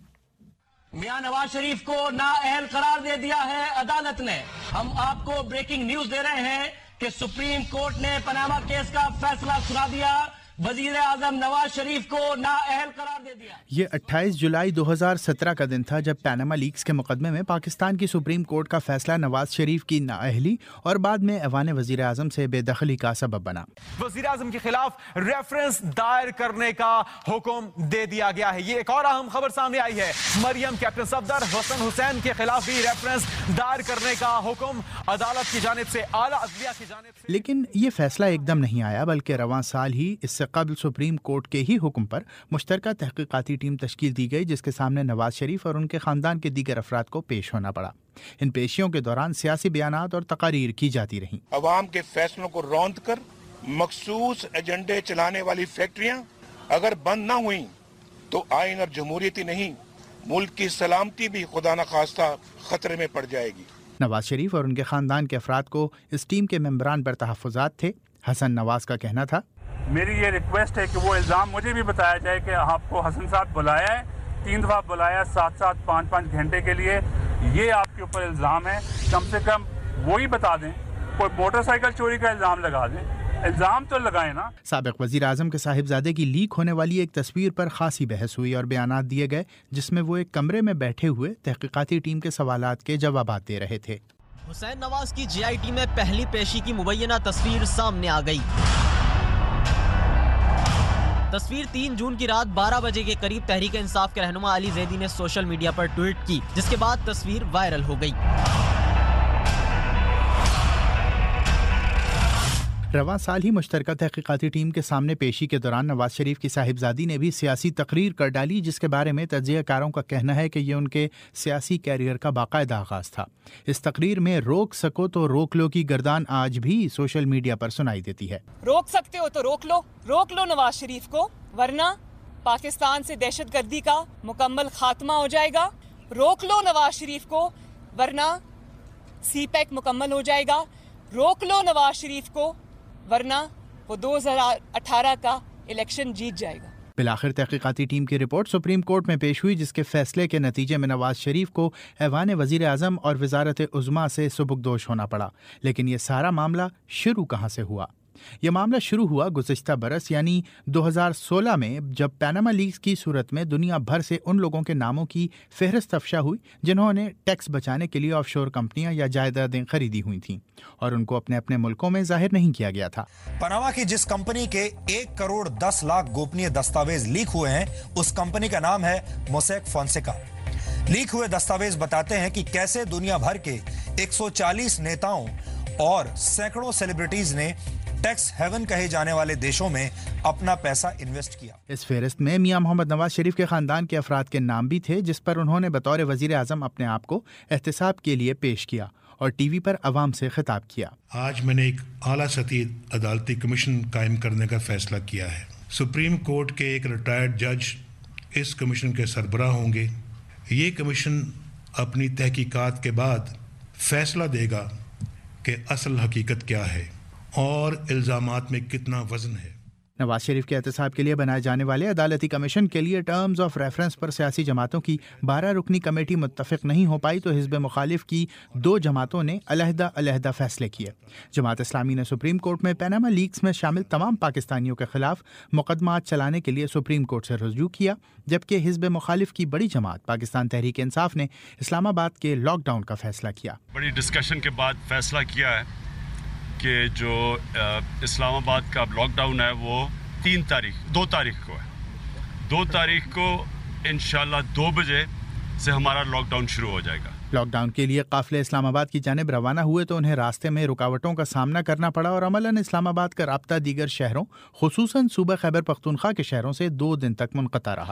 Speaker 23: میاں نواز شریف کو نااہل قرار دے دیا ہے عدالت نے۔ ہم آپ کو بریکنگ نیوز دے رہے ہیں کہ سپریم کورٹ نے پاناما کیس کا فیصلہ سنا دیا، وزیر اعظم نواز شریف کو نااہل قرار دے دیا۔
Speaker 22: یہ اٹھائیس جولائی دو ہزار سترہ کا دن تھا جب پاناما لیکس کے مقدمے میں پاکستان کی سپریم کورٹ کا فیصلہ نواز شریف کی نااہلی اور بعد میں ایوان وزیر اعظم سے بے دخلی کا سبب بنا۔
Speaker 24: وزیر اعظم کے خلاف ریفرنس دائر کرنے کا حکم دے دیا گیا ہے۔ یہ ایک اور اہم خبر سامنے آئی ہے، مریم کیپٹن صفدر حسن حسین کے خلاف بھی ریفرنس دائر کرنے کا حکم عدالت کی جانب سے، اعلیٰ عدلیہ کی جانب سے۔
Speaker 22: لیکن یہ فیصلہ ایک دم نہیں آیا، بلکہ رواں سال ہی اس سے قبل سپریم کورٹ کے ہی حکم پر مشترکہ تحقیقاتی ٹیم تشکیل دی گئی، جس کے سامنے نواز شریف اور ان کے خاندان کے دیگر افراد کو پیش ہونا پڑا۔ ان پیشیوں کے دوران سیاسی بیانات اور تقاریر کی جاتی رہیں۔
Speaker 25: عوام کے فیصلوں کو روند کر مخصوص ایجنڈے چلانے والی فیکٹریاں اگر بند نہ ہوئیں تو آئین اور جمہوریت ہی نہیں، ملک کی سلامتی بھی خدا نخواستہ خطرے میں پڑ جائے گی۔
Speaker 22: نواز شریف اور ان کے خاندان کے افراد کو اس ٹیم کے ممبران پر تحفظات تھے۔ حسن نواز کا کہنا تھا،
Speaker 26: میری یہ ریکویسٹ ہے کہ وہ الزام مجھے بھی بتایا جائے کہ آپ کو حسن صاحب بلایا ہے، تین دفعہ بلایا سات سات پانچ پانچ گھنٹے کے لیے، یہ آپ کے اوپر الزام ہے، کم سے کم وہی بتا دیں۔ کوئی موٹر سائیکل چوری کا الزام لگا دیں، الزام تو لگائیں نا۔
Speaker 22: سابق وزیر اعظم کے صاحبزادے کی لیک ہونے والی ایک تصویر پر خاصی بحث ہوئی اور بیانات دیے گئے، جس میں وہ ایک کمرے میں بیٹھے ہوئے تحقیقاتی ٹیم کے سوالات کے جوابات دے رہے تھے۔
Speaker 27: حسین نواز کی جی آئی ٹی میں پہلی پیشی کی مبینہ تصویر سامنے آ گئی۔ تصویر تین جون کی رات بارہ بجے کے قریب تحریک انصاف کے رہنما علی زیدی نے سوشل میڈیا پر ٹویٹ کی، جس کے بعد تصویر وائرل ہو گئی۔
Speaker 22: رواں سال ہی مشترکہ تحقیقاتی ٹیم کے سامنے پیشی کے دوران نواز شریف کی صاحبزادی نے بھی سیاسی تقریر کر ڈالی، جس کے بارے میں تجزیہ کاروں کا کہنا ہے کہ یہ ان کے سیاسی کیریئر کا باقاعدہ آغاز تھا۔ اس تقریر میں روک سکو تو روک لو کی گردان آج بھی سوشل میڈیا پر سنائی دیتی ہے۔
Speaker 28: روک سکتے ہو تو روک لو، روک لو نواز شریف کو، ورنہ
Speaker 2: پاکستان سے دہشت گردی کا مکمل خاتمہ ہو جائے گا. روک لو نواز شریف کو ورنہ سی پیک مکمل ہو جائے گا. روک لو نواز شریف کو ورنہ وہ دو ہزار اٹھارہ کا الیکشن جیت جائے گا.
Speaker 22: بالآخر تحقیقاتی ٹیم کی رپورٹ سپریم کورٹ میں پیش ہوئی، جس کے فیصلے کے نتیجے میں نواز شریف کو ایوان وزیر اعظم اور وزارت عظمیٰ سے سبکدوش ہونا پڑا. لیکن یہ سارا معاملہ شروع کہاں سے ہوا؟ یہ معاملہ شروع ہوا گزشتہ برس یعنی دو ہزار سولہ میں، جب پیناما لیکس کی صورت میں دنیا بھر سے ان لوگوں کے ناموں کی فہرست افشا ہوئی جنہوں نے ٹیکس بچانے کے لیے آف شور کمپنیاں یا جائیدادیں خریدی ہوئی تھیں اور ان کو اپنے اپنے ملکوں میں ظاہر نہیں کیا گیا تھا.
Speaker 4: پناما کی جس کمپنی کے ایک کروڑ دس لاکھ گوپنیہ دستاویز لیک ہوئے ہیں، اس کمپنی کا نام ہے موسیک فونسیکا. لیک ہوئے دستاویز بتاتے ہیں کہ کیسے دنیا بھر کے ایک سو چالیس نیتاؤں اور سینکڑوں سیلیبریٹیز نے ٹیکس ہیون کہے جانے والے دیشوں میں اپنا پیسہ انویسٹ کیا.
Speaker 22: اس فہرست میں میاں محمد نواز شریف کے خاندان کے افراد کے نام بھی تھے، جس پر انہوں نے بطور وزیر اعظم اپنے آپ کو احتساب کے لیے پیش کیا اور ٹی وی پر عوام سے خطاب کیا.
Speaker 9: آج میں نے ایک اعلیٰ سطحی عدالتی کمیشن قائم کرنے کا فیصلہ کیا ہے. سپریم کورٹ کے ایک ریٹائرڈ جج اس کمیشن کے سربراہ ہوں گے. یہ کمیشن اپنی تحقیقات کے بعد فیصلہ دے گا کہ اصل حقیقت کیا ہے اور الزامات میں کتنا وزن ہے.
Speaker 22: نواز شریف کے احتساب کے لیے بنائے جانے والے عدالتی کمیشن کے لیے ٹرمز آف ریفرنس پر سیاسی جماعتوں کی بارہ رکنی کمیٹی متفق نہیں ہو پائی تو حزب مخالف کی دو جماعتوں نے علیحدہ علیحدہ فیصلے کیے. جماعت اسلامی نے سپریم کورٹ میں پیناما لیکس میں شامل تمام پاکستانیوں کے خلاف مقدمات چلانے کے لیے سپریم کورٹ سے رجوع کیا، جبکہ حزب مخالف کی بڑی جماعت پاکستان تحریک انصاف نے اسلام آباد کے لاک ڈاؤن کا فیصلہ کیا.
Speaker 11: بڑی ڈسکشن کے بعد فیصلہ کیا ہے کہ جو اسلام آباد کا لاک ڈاؤن ہے وہ تین تاریخ دو تاریخ کو ہے. دو تاریخ کو انشاءاللہ دو بجے سے ہمارا لاک ڈاؤن شروع ہو جائے گا.
Speaker 22: لاک ڈاؤن کے لیے قافلے اسلام آباد کی جانب روانہ ہوئے تو انہیں راستے میں رکاوٹوں کا سامنا کرنا پڑا اور عملاً اسلام آباد کا رابطہ دیگر شہروں خصوصاً صوبہ خیبر پختونخوا کے شہروں سے دو دن تک منقطع رہا.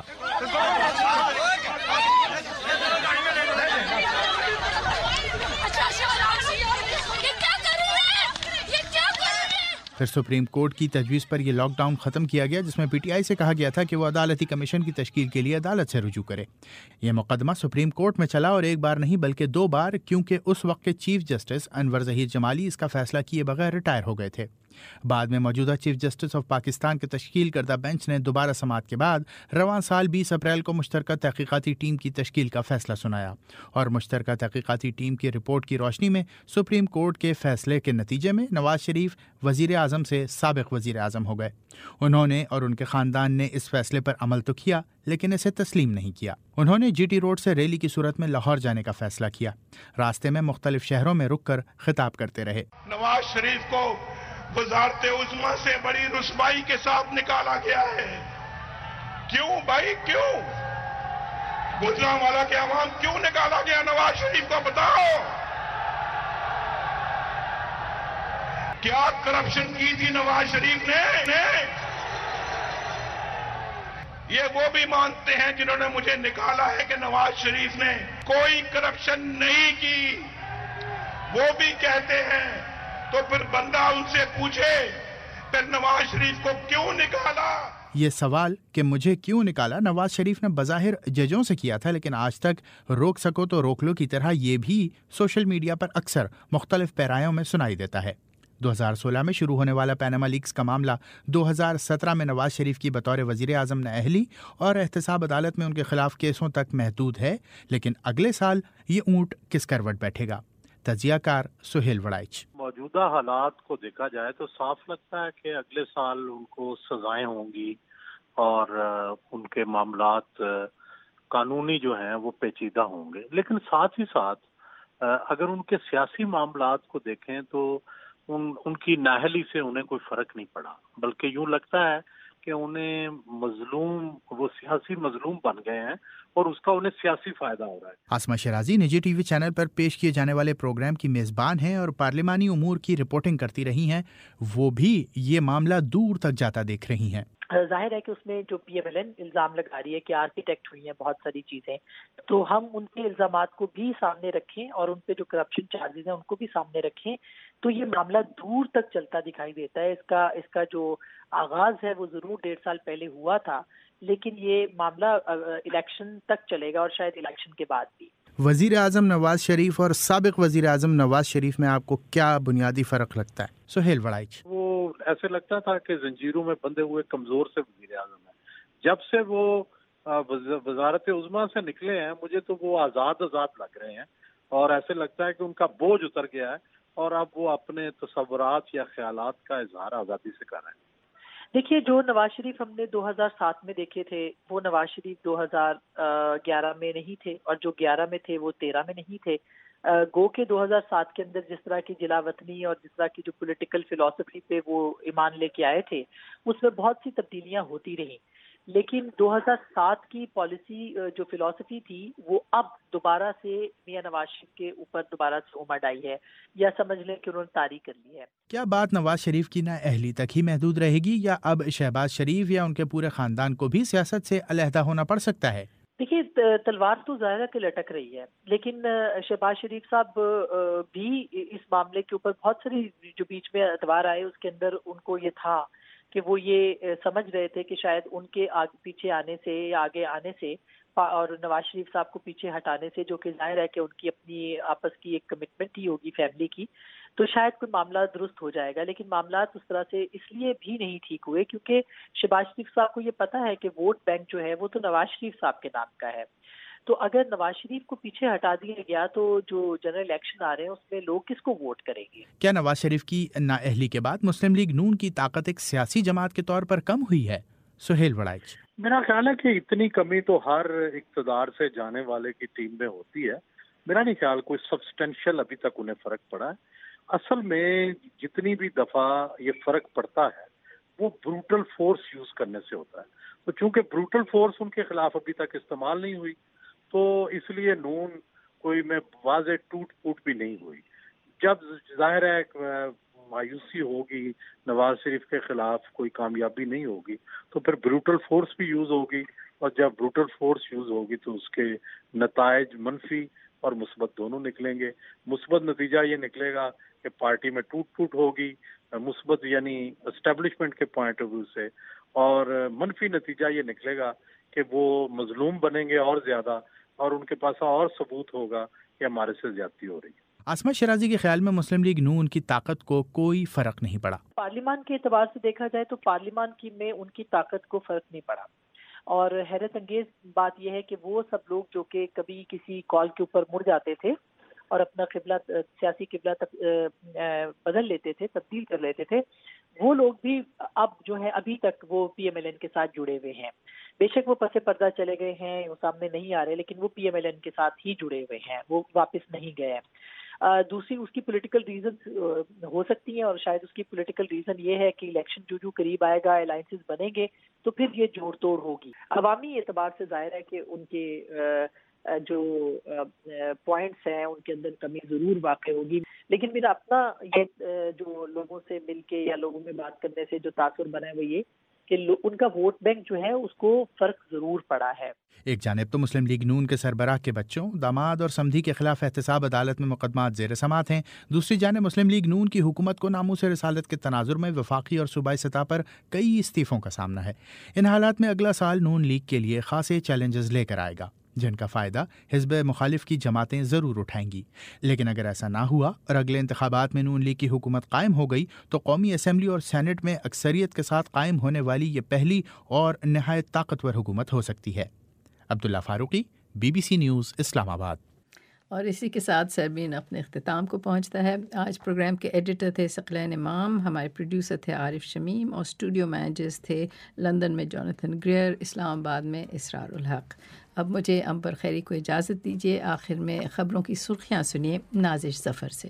Speaker 22: پھر سپریم کورٹ کی تجویز پر یہ لاک ڈاؤن ختم کیا گیا، جس میں پی ٹی آئی سے کہا گیا تھا کہ وہ عدالتی کمیشن کی تشکیل کے لیے عدالت سے رجوع کرے. یہ مقدمہ سپریم کورٹ میں چلا اور ایک بار نہیں بلکہ دو بار، کیونکہ اس وقت کے چیف جسٹس انور ظہیر جمالی اس کا فیصلہ کیے بغیر ریٹائر ہو گئے تھے. بعد میں موجودہ چیف جسٹس آف پاکستان کے تشکیل کردہ بینچ نے دوبارہ سماعت کے بعد رواں سال بیس اپریل کو مشترکہ تحقیقاتی ٹیم کی تشکیل کا فیصلہ سنایا اور مشترکہ تحقیقاتی ٹیم کی رپورٹ کی روشنی میں سپریم کورٹ کے فیصلے کے نتیجے میں نواز شریف وزیر اعظم سے سابق وزیر اعظم ہو گئے. انہوں نے اور ان کے خاندان نے اس فیصلے پر عمل تو کیا لیکن اسے تسلیم نہیں کیا. انہوں نے جی ٹی روڈ سے ریلی کی صورت میں لاہور جانے کا فیصلہ کیا. راستے میں مختلف شہروں میں رک کر خطاب کرتے رہے.
Speaker 25: نواز شریف کو وزارت عظمیٰ سے بڑی رسوائی کے ساتھ نکالا گیا ہے. کیوں بھائی کیوں؟ گجرانوالہ کے عوام کیوں نکالا گیا نواز شریف کو بتاؤ. کیا کرپشن کی تھی نواز شریف نے؟ یہ وہ بھی مانتے ہیں جنہوں نے مجھے نکالا ہے کہ نواز شریف نے کوئی کرپشن نہیں کی. وہ بھی کہتے ہیں تو پھر بندہ ان سے پوچھے پھر نواز شریف کو کیوں نکالا.
Speaker 22: یہ سوال کہ مجھے کیوں نکالا نواز شریف نے بظاہر ججوں سے کیا تھا، لیکن آج تک روک سکو تو روک لو کی طرح یہ بھی سوشل میڈیا پر اکثر مختلف پیرایوں میں سنائی دیتا ہے. دو ہزار سولہ میں شروع ہونے والا پیناما لیکس کا معاملہ دو ہزار سترہ میں نواز شریف کی بطور وزیر اعظم نااہلی اور احتساب عدالت میں ان کے خلاف کیسوں تک محدود ہے، لیکن اگلے سال یہ اونٹ کس کروٹ بیٹھے گا؟ تجزیہ کار سہیل وڑائچ.
Speaker 13: موجودہ حالات کو دیکھا جائے تو صاف لگتا ہے کہ اگلے سال ان کو سزائیں ہوں گی اور ان کے معاملات قانونی جو ہیں وہ پیچیدہ ہوں گے. لیکن ساتھ ہی ساتھ اگر ان کے سیاسی معاملات کو دیکھیں تو ان ان کی نااہلی سے انہیں کوئی فرق نہیں پڑا، بلکہ یوں لگتا ہے کہ انہیں مظلوم وہ سیاسی مظلوم بن گئے ہیں اور اس کا انہیں سیاسی فائدہ ہو رہا ہے.
Speaker 22: عاصمہ شیرازی نجی ٹی وی چینل پر پیش کیے جانے والے پروگرام کی میزبان ہیں اور پارلیمانی امور کی رپورٹنگ کرتی رہی ہیں. وہ بھی یہ معاملہ دور تک جاتا دیکھ رہی ہیں.
Speaker 15: ظاہر ہے کہ اس میں جو پی ایم ایل این الزام لگا رہی ہے کہ آرکیٹیکٹ ہوئی ہیں بہت ساری چیزیں، تو ہم ان کے الزامات کو بھی سامنے رکھیں اور ان پہ جو کرپشن چارجز ہیں ان کو بھی سامنے رکھیں تو یہ معاملہ دور تک چلتا دکھائی دیتا ہے. اس کا اس کا جو آغاز ہے وہ ضرور ڈیڑھ سال پہلے ہوا تھا، لیکن یہ معاملہ الیکشن تک چلے گا اور شاید الیکشن کے بعد بھی.
Speaker 22: وزیر اعظم نواز شریف اور سابق وزیر اعظم نواز شریف میں آپ کو کیا بنیادی فرق لگتا ہے؟ سہیل وڑائچ.
Speaker 13: وہ ایسے لگتا تھا کہ زنجیروں میں بندھے ہوئے کمزور سے وزیر اعظم ہے. جب سے وہ وزارت عظمیٰ سے نکلے ہیں مجھے تو وہ آزاد آزاد لگ رہے ہیں اور ایسے لگتا ہے کہ ان کا بوجھ اتر گیا ہے اور اب وہ اپنے تصورات یا خیالات کا اظہار آزادی سے کر رہے ہیں.
Speaker 15: دیکھیے جو نواز شریف ہم نے دو ہزار سات میں دیکھے تھے وہ نواز شریف دو ہزار گیارہ میں نہیں تھے اور جو گیارہ میں تھے وہ تیرہ میں نہیں تھے. گو کے دو ہزار سات کے اندر جس طرح کی جلا وطنی اور جس طرح کی جو پولیٹیکل فلسفی پہ وہ ایمان لے کے آئے تھے اس میں بہت سی تبدیلیاں ہوتی رہیں، لیکن دو ہزار سات کی پالیسی جو فلسفی تھی وہ اب دوبارہ سے میاں نواز شریف کے اوپر دوبارہ سے امڈ آئی ہے یا سمجھ لیں کہ انہوں نے طاری کر لی ہے.
Speaker 22: کیا بات نواز شریف کی نااہلی تک ہی محدود رہے گی یا اب شہباز شریف یا ان کے پورے خاندان کو بھی سیاست سے علیحدہ ہونا پڑ سکتا ہے؟
Speaker 15: دیکھیے تلوار تو ظاہر ہے کہ لٹک رہی ہے، لیکن شہباز شریف صاحب بھی اس معاملے کے اوپر بہت ساری جو بیچ میں اتوار آئے اس کے اندر ان کو یہ تھا کہ وہ یہ سمجھ رہے تھے کہ شاید ان کے آگے پیچھے آنے سے یا آگے آنے سے اور نواز شریف صاحب کو پیچھے ہٹانے سے، جو کہ ظاہر ہے کہ ان کی اپنی آپس کی ایک کمٹمنٹ ہی ہوگی فیملی کی، تو شاید کوئی معاملہ درست ہو جائے گا. لیکن معاملات اس طرح سے اس لیے بھی نہیں ٹھیک ہوئے کیونکہ شہباز شریف صاحب کو یہ پتہ ہے کہ ووٹ بینک جو ہے وہ تو نواز شریف صاحب کے نام کا ہے. تو اگر نواز شریف کو پیچھے ہٹا دیا گیا تو جو جنرل الیکشن آ رہے ہیں اس میں لوگ کس کو ووٹ کریں گے؟
Speaker 22: کیا نواز شریف کی نااہلی کے بعد مسلم لیگ نون کی طاقت ایک سیاسی جماعت کے طور پر کم ہوئی ہے؟ سہیل وڑائچ.
Speaker 13: میرا خیال ہے کہ اتنی کمی تو ہر اقتدار سے جانے والے کی ٹیم میں ہوتی ہے. میرا نہیں خیال کوئی سبسٹینشیل ابھی تک انہیں فرق پڑا ہے. اصل میں جتنی بھی دفعہ یہ فرق پڑتا ہے وہ بروٹل فورس یوز کرنے سے ہوتا ہے. تو چونکہ بروٹل فورس ان کے خلاف ابھی تک استعمال نہیں ہوئی تو اس لیے نون کوئی میں واضح ٹوٹ پوٹ بھی نہیں ہوئی. جب ظاہر ہے مایوسی ہوگی، نواز شریف کے خلاف کوئی کامیابی نہیں ہوگی تو پھر بروٹل فورس بھی یوز ہوگی اور جب بروٹل فورس یوز ہوگی تو اس کے نتائج منفی اور مثبت دونوں نکلیں گے. مثبت نتیجہ یہ نکلے گا کہ پارٹی میں ٹوٹ پوٹ ہوگی، مثبت یعنی اسٹیبلشمنٹ کے پوائنٹ آف ویو سے، اور منفی نتیجہ یہ نکلے گا کہ وہ مظلوم بنیں گے اور زیادہ، اور ان کے پاس اور ثبوت ہوگا کہ ہمارے سے زیادتی ہو رہی ہے.
Speaker 22: عاصمہ شیرازی کے خیال میں مسلم لیگ نون کی طاقت کو کوئی فرق نہیں پڑا.
Speaker 15: پارلیمان کے اعتبار سے دیکھا جائے تو پارلیمان کی میں ان کی طاقت کو فرق نہیں پڑا، اور حیرت انگیز بات یہ ہے کہ وہ سب لوگ جو کہ کبھی کسی کال کے اوپر مڑ جاتے تھے اور اپنا قبلہ سیاسی قبلہ بدل لیتے تھے، تبدیل کر لیتے تھے، وہ لوگ بھی اب جو ہے ابھی تک وہ پی ایم ایل این کے ساتھ جڑے ہوئے ہیں. بے شک وہ پس پردہ چلے گئے ہیں، وہ سامنے نہیں آ رہے، لیکن وہ پی ایم ایل این کے ساتھ ہی جڑے ہوئے ہیں، وہ واپس نہیں گئے ہیں. دوسری اس کی پولیٹیکل ریزن ہو سکتی ہیں، اور شاید اس کی پولیٹیکل ریزن یہ ہے کہ الیکشن جو جو قریب آئے گا الائنسز بنیں گے تو پھر یہ جوڑ توڑ ہوگی. عوامی اعتبار سے ظاہر ہے کہ ان کے جو پوائنٹس ہیں ان کے اندر کمی ضرور واقع ہوگی، لیکن میرا اپنا یہ جو لوگوں سے مل کے یا لوگوں میں بات کرنے سے جو تاثر بنا ہے وہ یہ کہ ان کا ووٹ بینک جو ہے اس کو فرق ضرور پڑا ہے.
Speaker 22: ایک جانب تو مسلم لیگ نون کے سربراہ کے بچوں، داماد اور سمدھی کے خلاف احتساب عدالت میں مقدمات زیر سماعت ہیں، دوسری جانب مسلم لیگ نون کی حکومت کو ناموس رسالت کے تناظر میں وفاقی اور صوبائی سطح پر کئی استعفوں کا سامنا ہے. ان حالات میں اگلا سال نون لیگ کے لیے خاصے چیلنجز لے کر آئے گا جن کا فائدہ حزب مخالف کی جماعتیں ضرور اٹھائیں گی. لیکن اگر ایسا نہ ہوا اور اگلے انتخابات میں نون لیگ کی حکومت قائم ہو گئی تو قومی اسمبلی اور سینٹ میں اکثریت کے ساتھ قائم ہونے والی یہ پہلی اور نہایت طاقتور حکومت ہو سکتی ہے. Abdullah Farooqi, B B C news, Islamabad.
Speaker 1: اور اسی کے ساتھ سربین اپنے اختتام کو پہنچتا ہے. آج پروگرام کے ایڈیٹر تھے ثقلین امام، ہمارے پروڈیوسر تھے عارف شمیم، اور اسٹوڈیو مینیجرز تھے لندن میں جوناتھن گریئر، اسلام آباد میں اسرار الحق. اب مجھے امبر خیری کو اجازت دیجیے. آخر میں خبروں کی سرخیاں سنیے نازش ظفر سے.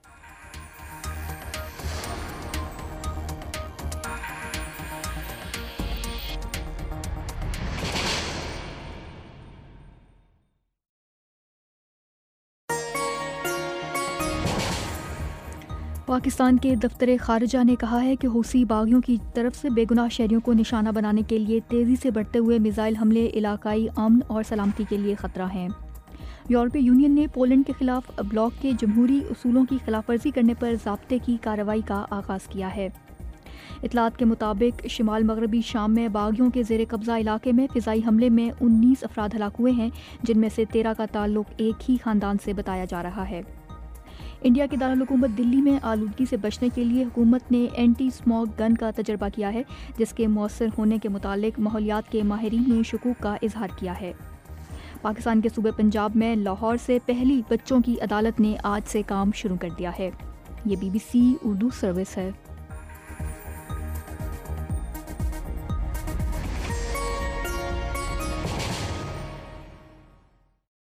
Speaker 3: پاکستان کے دفتر خارجہ نے کہا ہے کہ حوثی باغیوں کی طرف سے بے گناہ شہریوں کو نشانہ بنانے کے لیے تیزی سے بڑھتے ہوئے میزائل حملے علاقائی امن اور سلامتی کے لیے خطرہ ہیں. یورپی یونین نے پولینڈ کے خلاف بلاک کے جمہوری اصولوں کی خلاف ورزی کرنے پر ضابطے کی کارروائی کا آغاز کیا ہے. اطلاعات کے مطابق شمال مغربی شام میں باغیوں کے زیر قبضہ علاقے میں فضائی حملے میں انیس افراد ہلاک ہوئے ہیں، جن میں سے تیرہ کا تعلق ایک ہی خاندان سے بتایا جا رہا ہے۔ انڈیا کے دارالحکومت دلی میں آلودگی سے بچنے کے لیے حکومت نے اینٹی اسموگ گن کا تجربہ کیا ہے، جس کے مؤثر ہونے کے متعلق ماحولیات کے ماہرین نے شکوک کا اظہار کیا ہے۔ پاکستان کے صوبے پنجاب میں لاہور سے پہلی بچوں کی عدالت نے آج سے کام شروع کر دیا ہے۔ یہ B B C Urdu service ہے۔